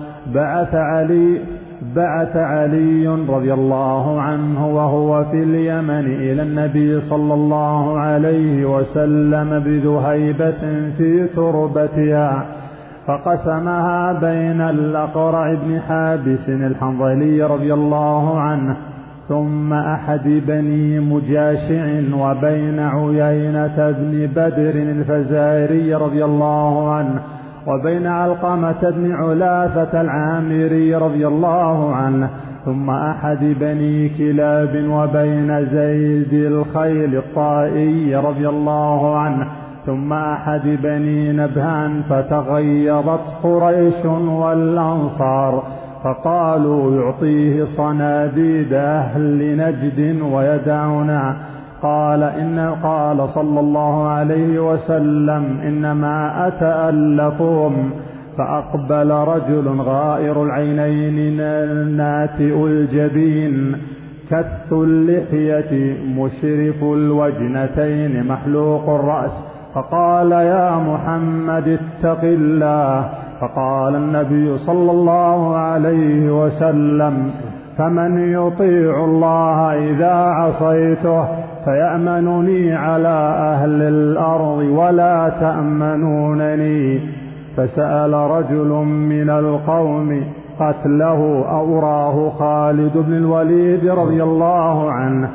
بعث علي رضي الله عنه وهو في اليمن إلى النبي صلى الله عليه وسلم بذهيبة في تربتها فقسمها بين الأقرع بن حابس الحنظلي رضي الله عنه ثم أحد بني مجاشع وبين عيينة بن بدر الفزاري رضي الله عنه وبين علقمة بن علاثة العامري رضي الله عنه ثم أحد بني كلاب وبين زيد الخيل الطائي رضي الله عنه ثم أحد بني نبهان. فتغيظت قريش والأنصار فقالوا: يعطيه صناديد أهل نجد ويدعنا. قال صلى الله عليه وسلم: إنما أتألفهم. فأقبل رجل غائر العينين ناتئ الجبين كث اللحية مشرف الوجنتين محلوق الرأس فقال: يا محمد اتق الله. فقال النبي صلى الله عليه وسلم: فمن يطيع الله إذا عصيته فيأمنني على أهل الأرض ولا تأمنونني. فسأل رجل من القوم قتله أراه خالد بن الوليد رضي الله عنه.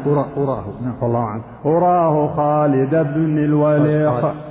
أراه خالد بن الوليد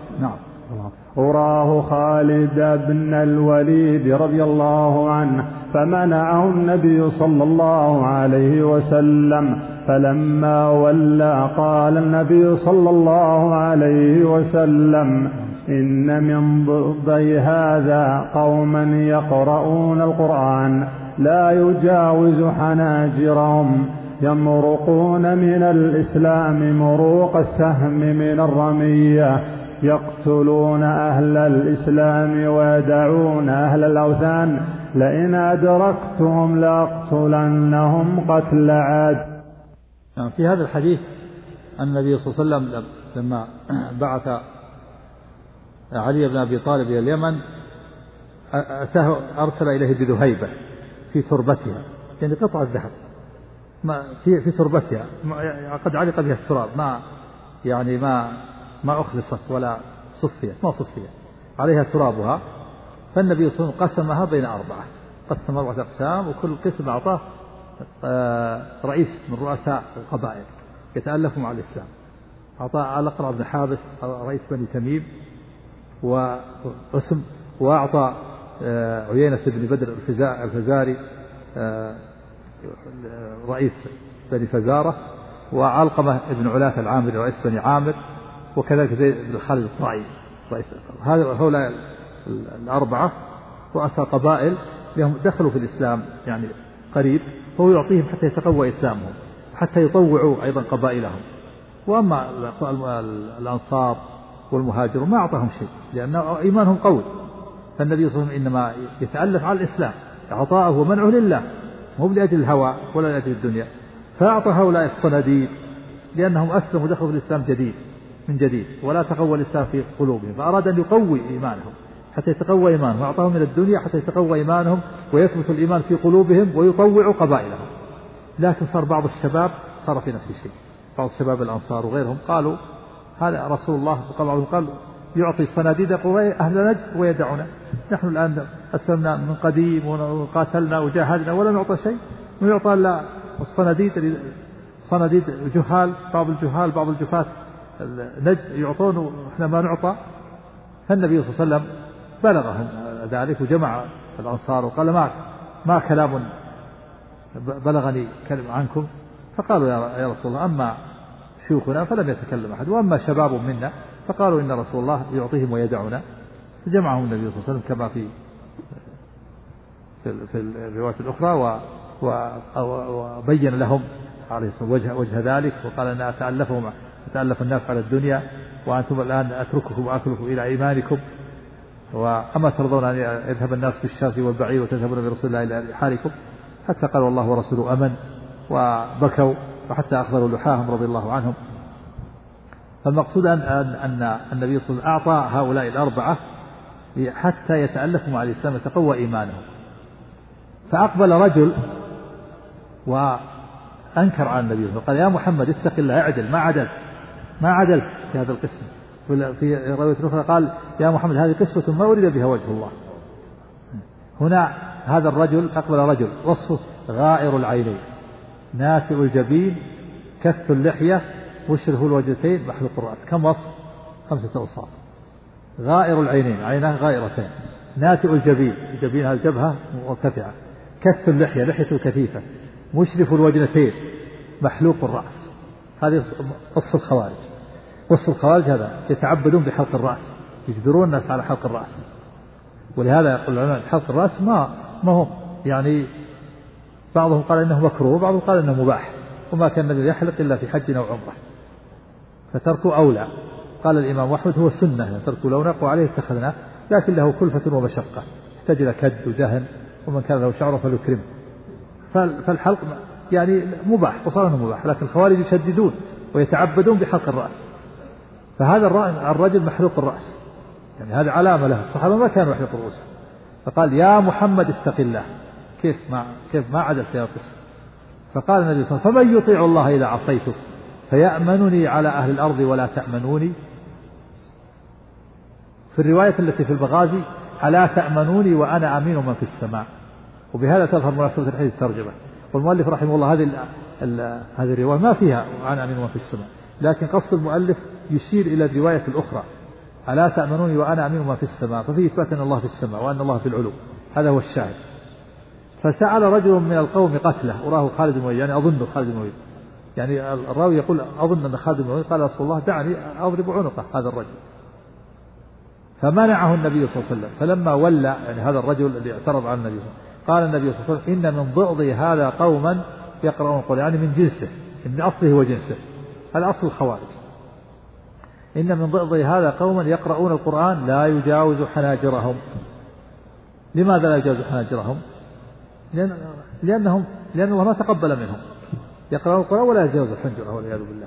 أراه خالد بن الوليد رضي الله عنه فمنعه النبي صلى الله عليه وسلم. فلما ولى قال النبي صلى الله عليه وسلم: إن من ضي هذا قوما يقرؤون القرآن لا يجاوز حناجرهم يمرقون من الإسلام مروق السهم من الرمية يقتلون أهل الإسلام ويدعون أهل الأوثان لئن أدركتهم لأقتلنهم قتل عاد. في هذا الحديث أن النبي صلى الله عليه وسلم لما بعث علي بن أبي طالب إلى اليمن أرسل إليه بذهيبة في تربتها، يعني قطعة ذهب في تربتها قد علق بها التراب، ما أخلصت ولا صفيت، ما صفيت عليها ترابها. فالنبي صلى الله عليه وسلم قسمها بين 4، قسم 4 أقسام، وكل قسم أعطاه رئيس من رؤساء القبائل يتألف مع الإسلام. أعطاه الأقرع بن حابس رئيس بني تميم، وأعطى عيينة بن بدر الفزاري رئيس بني فزارة، وعلقمة بن علاث العامري رئيس بني عامر، وكذلك زيد بن خالد الطائي رئيس. هؤلاء 4 رؤساء قبائل لهم دخلوا في الإسلام يعني قريب، فهو يعطيهم حتى يتقوى إسلامهم، حتى يطوعوا أيضا قبائلهم. وأما الأنصار والمهاجرون ما أعطاهم شيء، لأن إيمانهم قوي. فالنبي صلى الله عليه وسلم إنما يتألف على الإسلام، عطاءه ومنعه لله، مو لأجل الهوى ولا لأجل الدنيا. فأعطى هؤلاء الصناديد لأنهم أسلموا ودخلوا في الإسلام من جديد، ولا تقوى الإسلام في قلوبهم، فأراد أن يقوي إيمانهم حتى يتقوى إيمانهم، وأعطاهم من الدنيا حتى يتقوى إيمانهم ويثبت الإيمان في قلوبهم ويطوعوا قبائلهم. لكن صار بعض الشباب صار في نفس الشيء، بعض الشباب الأنصار وغيرهم قالوا هذا رسول الله، وبعضهم قال يعطي صناديد أهل نجد ويدعنا، نحن الآن أسلمنا من قديم وقاتلنا وجاهدنا ولا نعطى شيء، ويعطى إلا صناديد الجهال، بعض الجفاة نجد يعطون وإحنا ما نعطى. فالنبي صلى الله عليه وسلم بلغهم ذلك، وجمع الأنصار وقال ما كلام بلغني كلم عنكم. فقالوا يا رسول الله أما شيوخنا فلم يتكلم أحد، وأما شباب منا فقالوا إن رسول الله يعطيهم ويدعنا. فجمعهم النبي صلى الله عليه وسلم كما في الرواية الأخرى، وبين لهم عليه الصلاة وجه ذلك، وقال أن أتألف الناس على الدنيا، وأنتم الآن أترككم وأكلكم إلى إيمانكم، وأما ترضون أن يذهب الناس بالشاة والبعير وتذهبون برسول الله إلى رحالكم، حتى قالوا الله ورسوله أمن، وبكوا، وحتى أخبروا لحاهم رضي الله عنهم. فالمقصود أن النبي صلى الله عليه وسلم أعطى هؤلاء 4 حتى يتألفوا مع الإسلام يتقوى إيمانهم. فأقبل رجل وأنكر على النبي وقال يا محمد اتق الله، اعدل، ما عدلت في هذا القسم. في رواية أخرى قال يا محمد هذه قسمة ما أريد بها وجه الله. هنا هذا الرجل أقبل رجل وصفه غائر العينين، ناتئ الجبين، كث اللحية، مشرف الوجهتين، محلوق الرأس. كم وصف؟ 5 أوصاف. غائر العينين، عيناه غائرتين، ناتئ الجبين، الجبين هذه الجبهة مرتفعة، كث اللحية، لحيته كثيفة، مشرف الوجنتين، محلوق الرأس. هذه وصف الخوارج. وصف الخوارج هذا يتعبدون بحلق الرأس، يجبرون الناس على حلق الرأس. ولهذا يقول العلماء حلق الرأس ما هو يعني، بعضهم قال إنه مكروه، بعضهم قال إنه مباح، وما كان النبي يحلق إلا في حج أو عمرة، فتركوا أولى. قال الإمام أحمد هو سنة، تركوا لو نقوا عليه اتخذناه، لكن له كلفة ومشقة، يحتاج إلى كد ودهن، ومن كان له شعر فليكرم. فالحلق يعني مباح، وصار انه مباح، لكن الخوارج يشددون ويتعبدون بحلق الرأس. فهذا الرجل محلوق الرأس، يعني هذا علامة له. الصحابة ما كانوا يحلقوا رؤوسهم. فقال يا محمد اتق الله، كيف ما عدل في هذا القسم. فقال النبي صلى الله عليه وسلم فمن يطيع الله إذا عصيته فيأمنني على أهل الأرض ولا تأمنوني. في الرواية التي في البغازي ألا تأمنوني وأنا أمين من في السماء. وبهذا تظهر مناسبة الحديث الترجمة. والمؤلف رحمه الله هذه الرواية ما فيها وأنا أمين من في السماء، لكن قصد المؤلف يشير إلى الرواية الأخرى ألا تأمنوني وأنا أمين من في السماء، ففيه إثبات أن الله في السماء وأن الله في العلو. هذا هو الشاهد. فسأل رجل من القوم قتله، وراه خالد بن وليد، يعني أظن خالد بن وليد، يعني الراوي يقول أظن أن خالد بن وليد. قال رسول الله دعني أضرب عنقه هذا الرجل. فمنعه النبي صلى الله عليه وسلم. فلما ولى يعني هذا الرجل الذي اعترض على النبي صلى الله عليه وسلم، قال النبي صلى الله عليه وسلم إن من ضئض هذا قوما يقرؤون القرآن، يعني من جنسه، من أصله وجنسه، هذا أصل الخوارج. إن من ضئض هذا قوما يقرؤون القرآن لا يجاوز حناجرهم. لماذا لا يجوز حناجرهم؟ لأن الله ما تقبل منهم، يقرأون القرآن ولا يجوز حنجره والعياذ بالله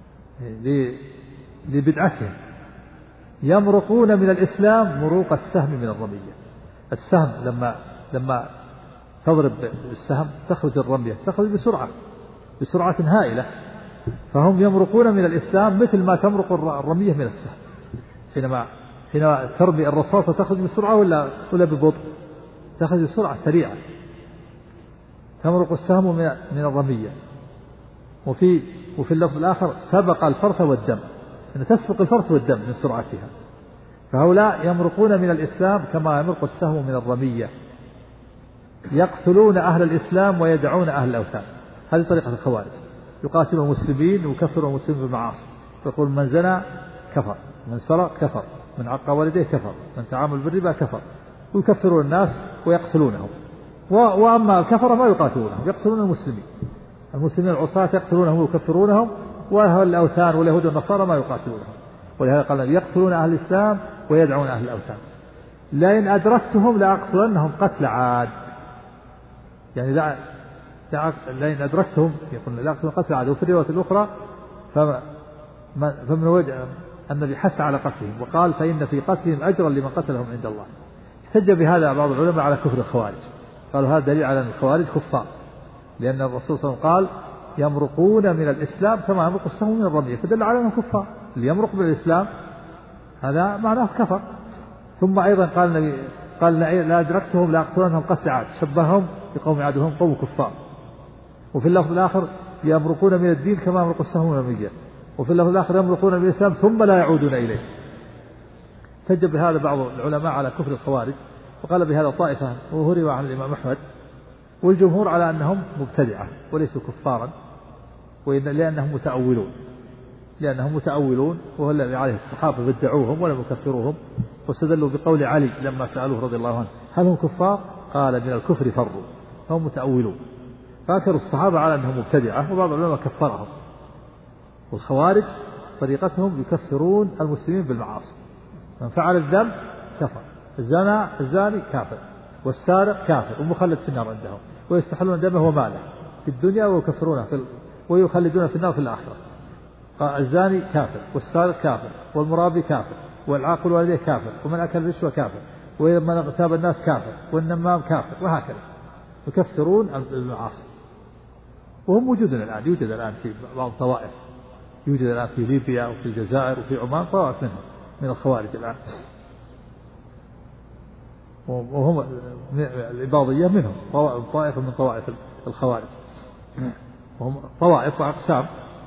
لبدعتهم. يمرقون من الإسلام مروق السهم من الرمية. السهم لما تضرب السهم تخرج الرمية، تخرج بسرعة هائلة، فهم يمرقون من الإسلام مثل ما تمرق الرمية من السهم. حينما ترمي الرصاصة تخرج بسرعة ولا ببطء؟ تخرج بسرعة سريعة، تمرق السهم من الرمية. وفي اللفظ الآخر سبق الفرث والدم، أن تسبق الفرث والدم من سرعتها. فهؤلاء يمرقون من الإسلام كما يمرق السهم من الرمية، يقتلون أهل الإسلام ويدعون أهل الأوثان. هذه طريقة الخوارج، يقاتلون المسلمين ويكفرون المسلمين بالمعاصي، يقول من زنى كفر، من سرق كفر، من عق والديه كفر، من تعامل بالربا كفر، ويكفرون الناس ويقتلونهم. وأما الكفر ما يقاتلونهم، يقتلون المسلمين العصاة يقتلونهم ويكفرونهم، وأهل الأوثان واليهود والنصارى ما يقاتلونهم. ولهذا قال يقتلون أهل الإسلام ويدعون أهل الأوثان. لئن أدركتهم لأقتلنهم قتل عاد، يعني لئن أدركتهم يقول لأقتلنهم قتل عاد. وفي الرواية الأخرى فمن وجه النبي حث على قتلهم وقال فإن في قتلهم أجرا لمن قتلهم عند الله. احتج بهذا بعض العلماء على كفر الخوارج، قالوا هذا دليل على أن الخوارج كفار، لأن الرسول صلى الله عليه وسلم قال يمرقون من الإسلام كما يمرق السهم من الرمية، فدل على أنهم كفار. اللي يمرق من الإسلام هذا معناه كفر. ثم أيضا قال لا أدركتهم لأقتلنهم قتل عاد، شبههم بقوم عاد وهم قوم كفار. وفي اللفظ الآخر يمرقون من الدين كما يمرق السهم من الرمية. وفي اللفظ الآخر يمرقون من الإسلام ثم لا يعودون إليه. احتج بهذا بعض العلماء على كفر الخوارج، وقال بهذا طائفة وهو عن الإمام أحمد، والجمهور على أنهم مبتدعة وليسوا كفارا، لأنهم متأولون، وهو الذي عليه الصحابة بدعوهم ولم يكفروهم، واستدلوا بقول علي لما سألوه رضي الله عنه هل هم كفار؟ قال من الكفر فروا، هم متأولون. فأكثر الصحابة على أنهم مبتدعة، وبعض العلماء كفرهم. والخوارج طريقتهم يكفرون المسلمين بالمعاصي، من فعل الذنب كفر، الزاني كافر، والسارق كافر ومخلد في النار عندهم، ويستحلون دمه وماله في الدنيا ويكفرونه ويخلدونه في النار في الآخرة. الزاني كافر، والسارق كافر، والمرابي كافر، والعاقل والديه كافر، ومن أكل رشوة كافر، ومن اغتاب الناس كافر، والنمام كافر، وهكذا يكفرون المعاصي. وهم يوجد الآن في بعض الطوائف، يوجد الآن في ليبيا وفي الجزائر وفي عمان طوائف منهم من الخوارج الآن، وهم الإباضية منهم طائفة من طوائف الخوارج، وهم طوائف وأقسام.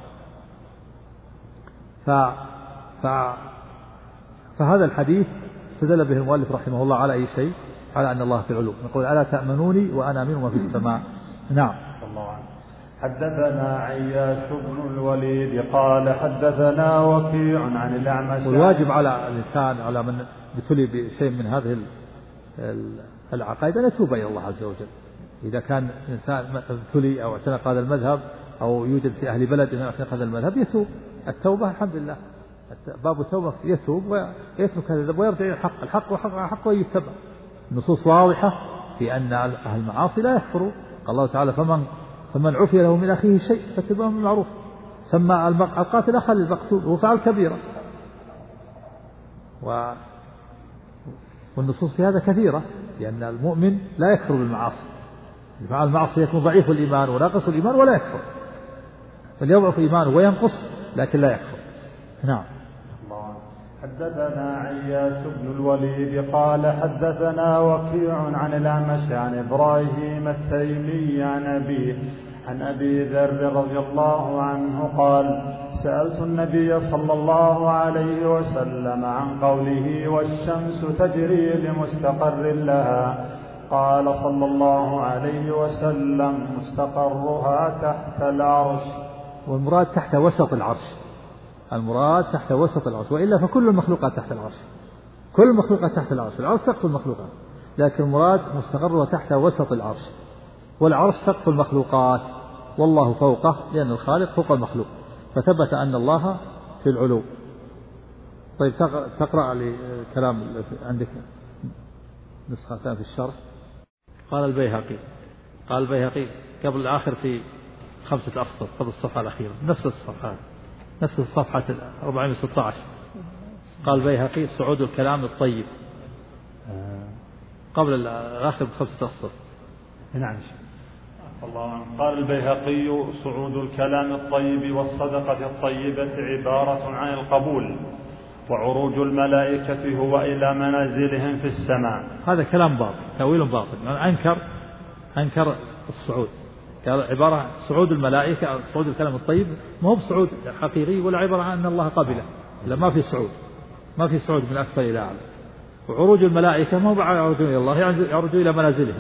فهذا الحديث استدل به المؤلف رحمه الله على أي شيء؟ على أن الله في العلو. نقول ألا تأمنوني وأنا أمين ما في السماء. نعم. الله عنه. حدثنا عياش بن الوليد قال حدثنا وكيع عن الأعمش. والواجب على الإنسان على من ابتلي بشيء من هذه العقائد أن يتوب إلى الله عز وجل. إذا كان إنسان ابتلي أو اعتنق هذا المذهب أو يوجد في أهل بلد اعتنق هذا المذهب يتوب. التوبة الحمد لله، باب التوبة يتوب ويترك هذا الذنب ويرجع إلى الحق وحق ويتبع. النصوص واضحة في أن أهل المعاصي لا يكفروا. قال الله تعالى فمن عفي له من أخيه شيء فاتباع بالمعروف. سمى القاتل أخا للمقتول وفعل كبيرة. والنصوص في هذا كثيرة، لأن المؤمن لا يكفر بالمعاصي. فعل المعاصي يكون ضعيف الإيمان وناقص الإيمان ولا يكفر، بل يضعف إيمانه وينقص لكن لا يكفر. نعم. حدثنا عياش بن الوليد قال حدثنا وكيع عن الأعمش عن إبراهيم التيمي عن أبي ذر رضي الله عنه قال سألت النبي صلى الله عليه وسلم عن قوله والشمس تجري لمستقر لها، قال صلى الله عليه وسلم مستقرها تحت العرش. والمراد تحت وسط العرش، المراد تحت وسط العرش، وإلا فكل المخلوقات تحت العرش، كل المخلوقات تحت العرش، العرش سقف المخلوقات، لكن المراد مستقرها تحت وسط العرش. والعرش سقف المخلوقات والله فوقه، لأن الخالق فوق المخلوق، فثبت أن الله في العلو. طيب تقرأ لي كلام عندك. نسختان في الشرح. قال البيهقي قبل الآخر في 5 أسطر قبل الصفحة الأخيرة نفس الصفحة نفس الصفحة 416. قال البيهقي صعود الكلام الطيب قبل الآخر ب5 أسطر. نعم. قال البيهقي صعود الكلام الطيب والصدقة الطيبة عبارة عن القبول، وعروج الملائكة هو إلى منازلهم في السماء. هذا كلام باطل، تأويل باطل. أنكر الصعود، قال عبارة عن صعود الملائكة، صعود الكلام الطيب ما هو بصعود حقيقي ولا عبارة عن أن الله قبله، لا ما في صعود من أسفل إلى أعلى. وعروج الملائكة ما هو يعرجون إلى الله، يعرجون إلى منازلهم.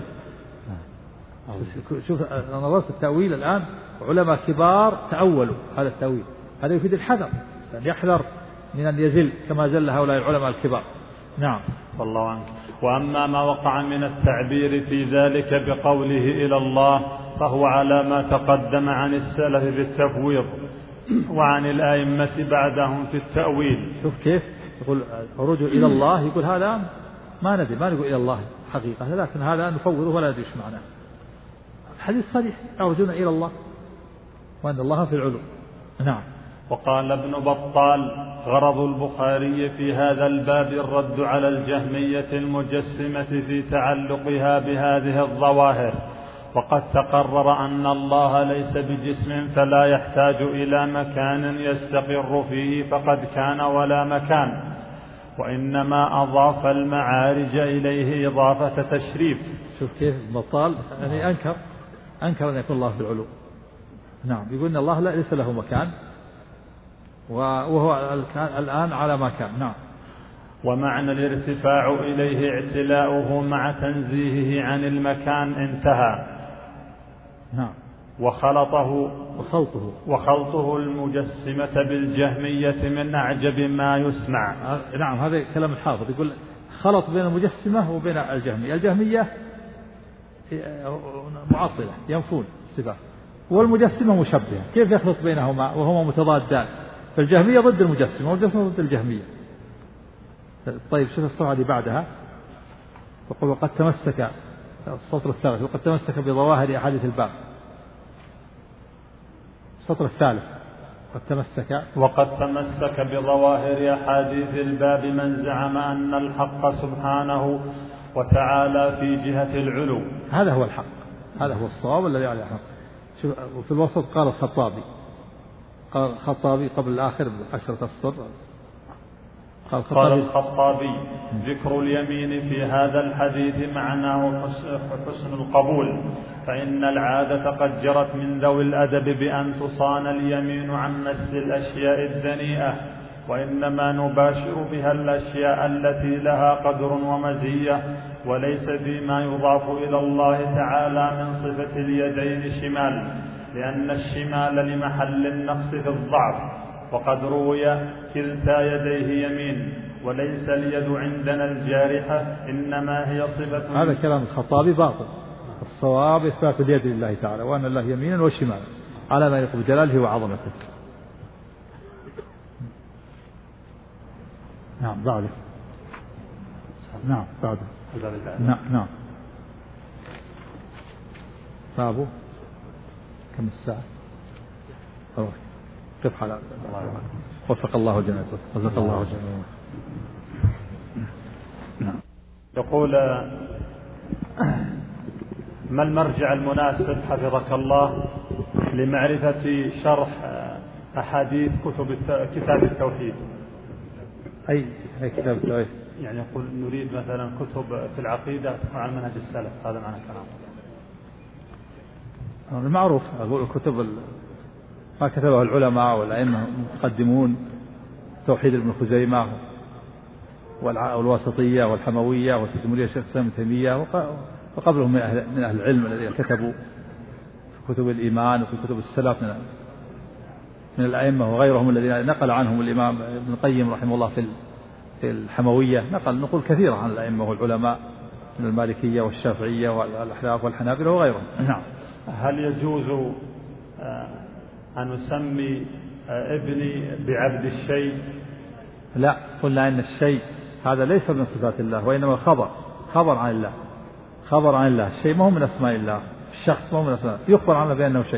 شوف نظرت التأويل الآن، علماء كبار تأولوا هذا التأويل. هذا يفيد الحذر، يحذر من أن يزل كما زل هؤلاء العلماء الكبار. نعم. والله عنك. وأما ما وقع من التعبير في ذلك بقوله إلى الله فهو على ما تقدم عن السلف بالتفويض وعن الأئمة بعدهم في التأويل. شوف كيف يقول عروج إلى الله، يقول هذا ما ندري، ما نقول إلى الله حقيقة، لكن هذا نفوضه ولا ندري ايش معناه. الحديث صريح، يعرجون إلى الله وأن الله في العلو. نعم. وقال ابن بطال غرض البخاري في هذا الباب الرد على الجهمية المجسمة في تعلقها بهذه الظواهر، وقد تقرر أن الله ليس بجسم فلا يحتاج إلى مكان يستقر فيه فقد كان ولا مكان، وإنما أضاف المعارج إليه إضافة تشريف. شوف كيف بطال يعني أنكر أن يكون الله في العلو. نعم، يقول أن الله ليس له مكان وهو الآن على ما كان. نعم. ومعنى الارتفاع إليه اعتلاؤه مع تنزيهه عن المكان انتهى. نعم. وخلطه المجسمة بالجهمية من أعجب ما يسمع. نعم، هذا كلام الحافظ، يقول خلط بين المجسمة وبين الجهمية. الجهمية معطلة ينفون الصفات، والمجسمة مشبهة، كيف يخلط بينهما وهما متضادان؟ فالجهمية ضد المجسمة والمجسمة ضد الجهمية. طيب شوف الصفحة اللي بعدها، يقول وقد تمسك السطر الثالث وقد تمسك بظواهر أحاديث الباب. السطر الثالث وقد تمسك بظواهر أحاديث الباب من زعم أن الحق سبحانه وتعالى في جهة العلو. هذا هو الحق، هذا هو الصواب الذي عليه الحق. وفي الوسط قال الخطابي قبل الآخر ب10 أسطر. قال الخطابي ذكر اليمين في هذا الحديث معناه حسن القبول، فإن العادة قد جرت من ذوي الأدب بأن تصان اليمين عن مس الأشياء الدنيئة، وإنما نباشر بها الأشياء التي لها قدر ومزية، وليس فيما يضاف إلى الله تعالى من صفة اليدين شمال، لأن الشمال لمحل النقص في الضعف، وقد روي كلتا يديه يمين، وليس اليد عندنا الجارحة إنما هي صفة. هذا كلام الخطابي باطل. الصواب إثبات اليد لله تعالى، وأن الله يمينا وشمالا على ما يليق بجلاله وعظمته. نعم بعده. نعم بابه كم الساعة؟ قف على وفق الله جنته رزق الله جنته. نعم. يقول ما المرجع المناسب حفظك الله لمعرفة شرح أحاديث كتاب التوحيد؟ أي كتاب التوحيد؟ يعني يقول نريد مثلا كتب في العقيدة تكون على منهج السلف، هذا معنى كلامه. المعروف أقول الكتب ما كتبه العلماء والأئمة المتقدمون، توحيد ابن خزيمة والواسطية والحموية والتدمرية الشيخ الإسلام ابن تيمية، وقبلهم من أهل العلم الذين كتبوا في كتب الإيمان وفي كتب السلف من الأئمة وغيرهم الذين نقل عنهم الإمام ابن القيم رحمه الله في الحموية، نقول كثيرا عن الأئمة والعلماء من المالكية والشافعية والأحناف والحنابلة وغيرهم. نعم. هل يجوز أن أسمي ابني بعبد الشيء؟ لا، قلنا إن الشيء هذا ليس من صفات الله، وإنما خبر عن الله، خبر عن الله، الشيء ما هو من أسماء الله، الشخص ما هو من أسماء، يخبر عنه بأنه شيء،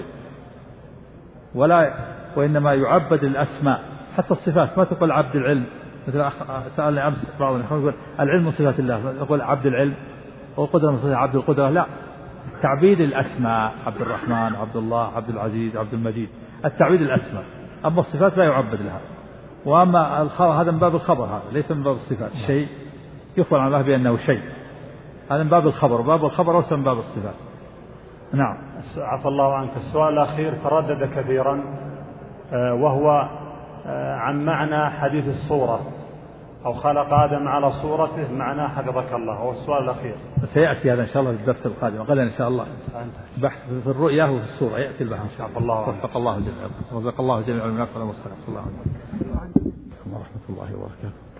وإنما يعبد الأسماء. حتى الصفات ما تقول عبد العلم، مثل سألني أمس بعض الإخوان يقول العلم من صفات الله، يقول عبد العلم، والقدرة من صفات عبد القدرة. لا، تعبيد الأسماء، عبد الرحمن، عبد الله، عبد العزيز، عبد المجيد، التعبيد الأسماء. أما الصفات لا يعبد لها. وأما هذا من باب الخبر، هذا ليس من باب الصفات. الشيء يخبر عن الله بأنه شيء، هذا من باب الخبر، باب الخبر أوسع من باب الصفات. نعم. عفى الله عنك. السؤال الأخير تردد كثيرا، وهو عن معنى حديث الصورة، أو خلق آدم على صورته، معناه حفظك الله. هو السؤال الأخير. سيأتي هذا إن شاء الله في الدرس القادم غدا إن شاء الله، بحث في الرؤيا وفي الصورة، يأتي البحث إن شاء الله. وفق الله جميعا، وفق الله جميعا من أفضل المستقيم. صلى الله عليه وسلم ورحمة الله وبركاته.